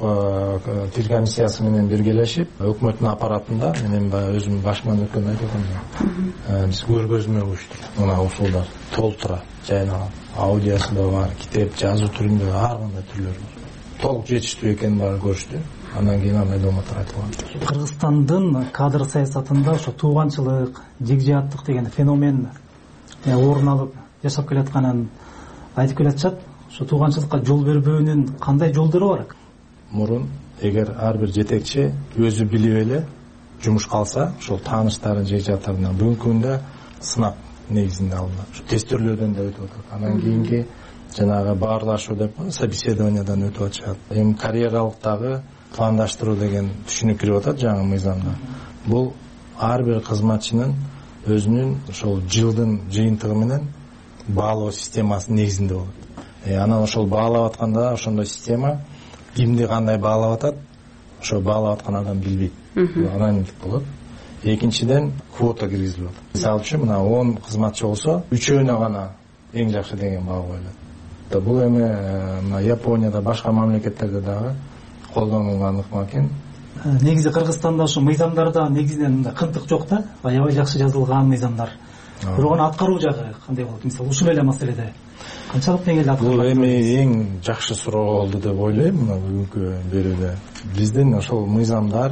V: тил комиссиясы менен биргелешип, өкмөттүн аппаратында менен өзүм башман өткөн айткам. Биз көргөзмө уюштук. Мына усулдар толтура жайнаган. Аудиосу да бар, китеп жазуу түрүндө ар кандай түрлөр бар. Толук жетиштүү экенин баары көрүштү. Андан кийин андай дооматтар айтылган.
B: Кыргызстандын кадр саясатында ошо тууганчылык, жигжааттык деген феномен орун алып жашап келатканын айтып келатышат. ошо тууганчылыкка жол бербөөнүн кандай жолдору бар?
V: Мурун эгер ар бир жетекчи өзү билип эле жумушка алса, ошол тааныштарын же жактарынан бүгүнкү күндө сынак негизинде алынат. Ушу тестирлөөдөн да өтүп атат. Анан кийинки жанагы баарлашуу деп собеседованиядан өтүп атышат. Эми карьералык дагы пландаштыруу деген түшүнүк кирип атат жаңы мыйзамда. Бул ар бир кызматчынын өзүнүн ошол жылдын жыйынтыгы менен баалоо системасынын негизинде болот. Анан ошол баалап атканда ошондой система кимди кандай баалап атат, ошо баалап аткан адам билбейт. Анонимдик болот. Экинчиден квота киргизилип атат. Мисалы үчүн мына он кызматчы болсо, үчөөнө гана эң жакшы деген баа коюлат. Бул эми мына Японияда, башка мамлекеттерде дагы колдонулган ыкма экен.
B: Негизи Кыргызстанда ошо мыйзамдарда негизинен мындай кынтык жок да, аябай жакшы жазылган мыйзамдар. Бирок аны аткаруу жагы кандай болот? Мисалы ушул эле маселеде канчалык деңгээлде аткарылат?
V: Бул эми эң жакшы суроо болду деп ойлойм мына бүгүнкү берүүдө. Биздин ошол мыйзамдар,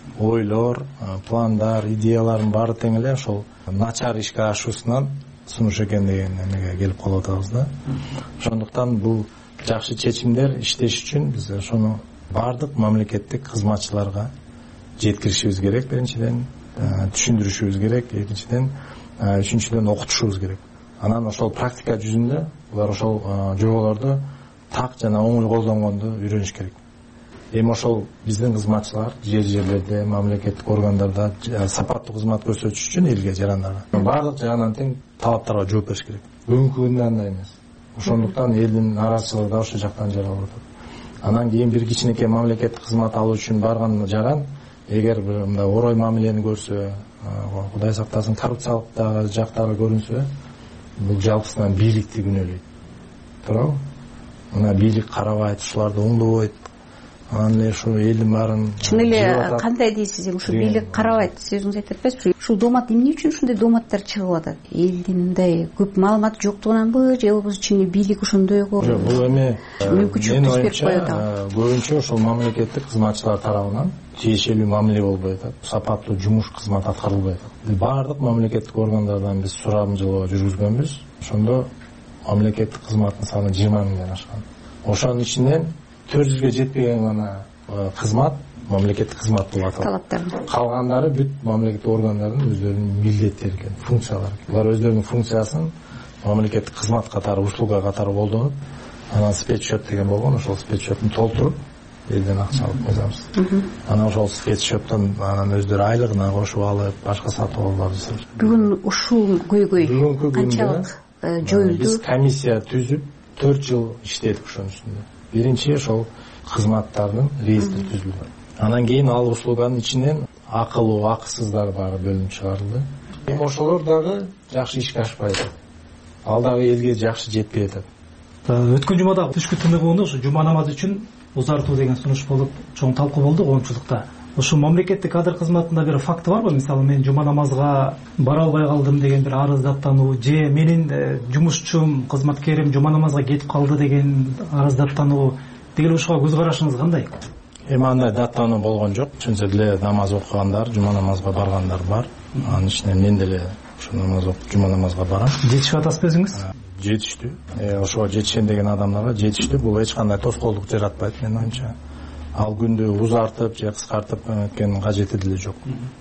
V: ойлор, пландар, идеялардын баары тең эле ошол начар ишке ашуусунан сунуш экен деген эмеге келип калып атабыз да. Ошондуктан бул жакшы чечимдер иштеш үчүн биз ошону бардык мамлекеттик кызматчыларга жеткиришибиз керек биринчиден, түшүндүрүшүбүз керек, экинчиден, үчүнчүдөн окутушубуз керек. Анан ошол практика жүзүндө булар ошол жоболорду так жана оңой колдонгонду үйрөнүш керек. Эми ошол биздин кызматчылар жер жерлерде, мамлекеттик органдарда сапаттуу кызмат көрсөтүш үчүн элге, жарандарга бардык жагынан тең талаптарга жооп бериш керек. Бүгүнкү күндө андай эмес. Ошондуктан элдин нараазычылыгы да ошол жактан жаралып атат. Анан кийин бир кичинекей мамлекеттик кызмат алуу үчүн барган жаран эгер бир мындай орой мамилени көрсө, Кудай сактасын, коррупциялык дагы жактары көрүнсө, бул жалпысынан бийликти күнөөлөйт. Туурабы? Мына бийлик карабайт, ушуларды оңдобойт. Анан эле ушу элдин баарын
W: чын эле кандай дейсиз, ушу бийлик карабайт, сөзүңүз айтып атпайсызбы? Ушул доомат эмне үчүн ушундай дооматтар чыгып атат? Элдин мындай көп маалыматы жоктугунанбы, же болбосо чын эле бийлик ошондойго?
V: Жок, бул эми
W: мүмкүнчүлүк берип коет ал.
V: Көбүнчө ошол мамлекеттик кызматчылар тарабынан тиешелүү мамиле болбой атат, сапаттуу жумуш, кызмат аткарылбай атат. Бардык мамлекеттик органдардан биз сурамжылоо жүргүзгөнбүз. Ошондо мамлекеттик кызматтын саны жыйырма миңден ашкан. Ошонун ичинен төрт жүзгө жетпеген гана кызмат мамлекеттик кызмат болуп атат. Калгандары бүт мамлекеттик органдардын өздөрүнүн милдеттери экен, функциялары. Булар өздөрүнүн функциясын мамлекеттик кызмат катары, услуга катары колдонуп, анан спецсчет деген болгон, ошол спецсчеттин толтуруп элден акча алып койсобуз. Анан ошол спецсчеттен анан өздөрү айлыгына кошуп алып, башка сатып жасайбыз.
W: Бүгүн ушул көйгөй канчалык жоюлду?
V: Биз комиссия түзүп төрт жыл иштедик ошонун үстүндө. Биринчи ошол кызматтардын реестри түзүлдү. Анан кийин ал услуганын ичинен акылуу, акысыздар баары бөлүнүп чыгарылды. Эми ошолор дагы жакшы ишке ашпай атат. Ал дагы элге жакшы жетпей атат.
B: Өткөн жумада түшкү тыныгууну ушу жума намазы үчүн узартуу деген сунуш болуп, чоң талкуу болду коомчулукта. Ушул мамлекеттик кадр кызматында бир факты барбы? Мисалы, мен жума намазга бара албай калдым деген бир арыздаттануу, же менин жумушчум, кызматкерим жума намазга кетип калды деген арыздаттануу, деген ушуга көз карашыңыз кандай?
V: Эми андай даттануу болгон жок. Чынча деле намаз окугандар, жума намазга баргандар бар. Анын ичинен мен деле ошо намаз окуп жума намазга барам.
B: Жетишип атасызбы өзүңүз?
V: Жетиштүү. Ошого жетишен деген адамдарга жетиштүү. Бул эч кандай тоскоолдук жаратпайт менин оюмча. Ал күндү узартып же кыскартып өткөнүн кажети деле жок.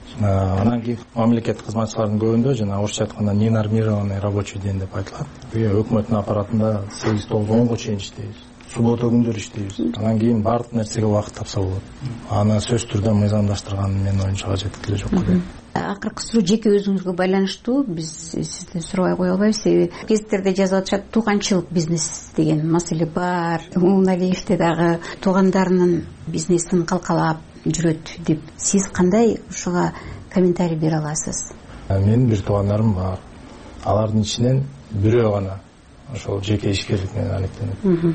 V: Анан кийин мамлекеттик кызматчылардын көбүндө жана орусча айтканда ненормированный рабочий день деп айтылат. Өкмөттүн аппаратында сегиз тогуз онго чейин иштейбиз. Суббота күндөрү иштейбиз. Анан кийин бардык нерсеге убакыт тапса болот. Аны сөзсүз түрдө мыйзамдаштырган менин оюмча кажети деле жок деп.
W: Акыркы суроо жеке өзүңүзгө байланыштуу. Биз сизден сурабай кое албайбыз. Гезиттерде жазып атышат, тууганчылык бизнес деген маселе бар. Умуналиевде дагы туугандарынын бизнесин калкалап жүрөт деп. Сиз кандай ушуга комментарий бере аласыз?
V: Менин бир туугандарым бар. Алардын ичинен бирөө гана ошол жеке ишкерлик менен алектенет.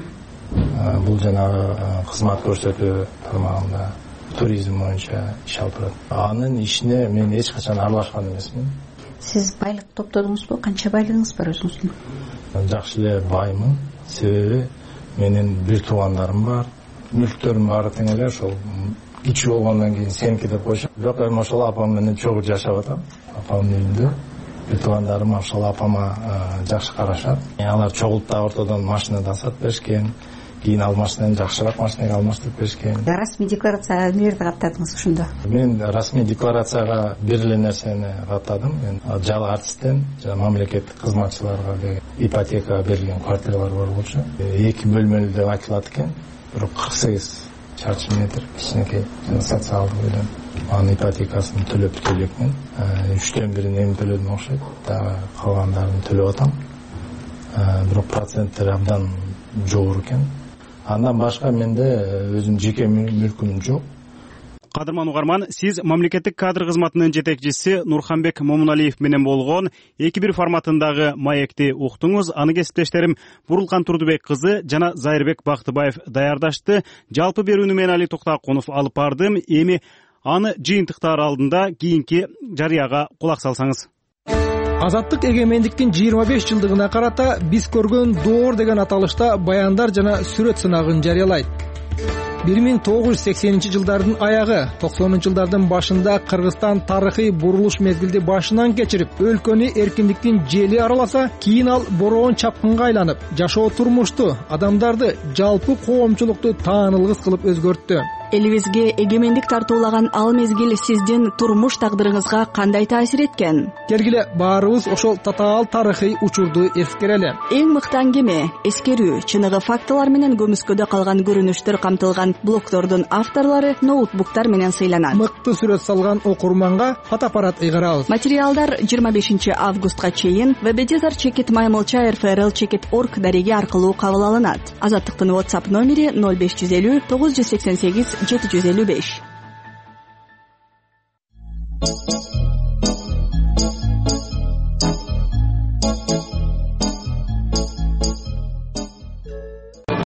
V: Бул жанагы кызмат көрсөтүү тармагында туризм боюнча иш алып турат. Анын ишине мен эч качан аралашкан эмесмин.
W: Сиз байлык топтодуңузбу? Канча байлыгыңыз бар өзүңүздүн?
V: Жакшы эле баймын. Себеби менин бир туугандарым бар. Мүлктөрүм баары тең эле ошол кичүү болгондон кийин сеники деп коюшат. Бирок эми ошол апам менен чогуу жашап атам. Апамдын үйүндө. бир туугандарым ошол апама жакшы карашат. Алар чогултта ортодон машина да сатып беришкен, кийин ал машинаны жакшыраак машинага алмаштырып беришкен.
W: Расмий декларацияга эмнелерди каттадыңыз ошондо?
V: Мен расмий декларацияга бир эле нерсени каттадым. Мен жал артисттен жана мамлекеттик кызматчыларга деген ипотека берилген квартиралар бар болчу. эки бөлмөлүү деп айтылат экен. Бирок кырк сегиз чарчы метр кичинекей жана социалдык менен анын ипотекасын төлөп бүткө элекмин. үчтөн бирин эми төлөдүм окшойт. Дагы калгандарын төлөп атам. Бирок проценттери абдан жогору экен. Андан башка менде өзүм жеке мүлкүм жок.
A: Кадырман угарман, сиз мамлекеттик кадр кызматынын жетекчиси Нурханбек Момуналиев менен болгон эки бир форматындагы маекти уктуңуз. Аны кесиптештерим Бурулкан Турдубек кызы жана Зайырбек Бактыбаев даярдашты. Жалпы берүүнү мен Али Токтакунов алып бардым. Эми аны жыйынтыктар алдында кийинки жарыяга кулак салсаңыз.
E: Азаттык эгемендиктин жыйырма беш жылдыгына карата биз көргөн доор деген аталышта баяндар жана сүрөт сынагын жарыялайт. бир миң тогуз жүз сексенинчи жылдардын аягы, токсонунчу жылдардын башында Кыргызстан тарыхый бурулуш мезгилди башынан кечирип, өлкөнү эркиндиктин жели араласа, кийин ал бороон чапкынга айланып, жашоо турмушту, адамдарды, жалпы коомчулукту таанылгыс кылып өзгөрттү.
S: Элибизге эгемендик тартуулаган ал мезгил сиздин турмуш тагдырыңызга кандай таасир эткен?
E: Келгиле баарыбыз ошол татаал тарыхый учурду эскерели.
S: Эң мыкты аңгеме, эскерүү, чыныгы фактылар менен көмүскөдө калган көрүнүштөр камтылган блогтордун авторлору ноутбуктар менен сыйланат.
E: Мыкты сүрөт салган окурманга фотоаппарат ыйгарабыз.
S: Материалдар жыйырма бешинчи августка чейин веб-дизар чекит маймылча эр эф эр эл чекит орг дареги аркылуу кабыл алынат. Азаттыктын WhatsApp номери ноль беш жүз элүү тогуз жүз сексен сегиз жети жүз элүү беш.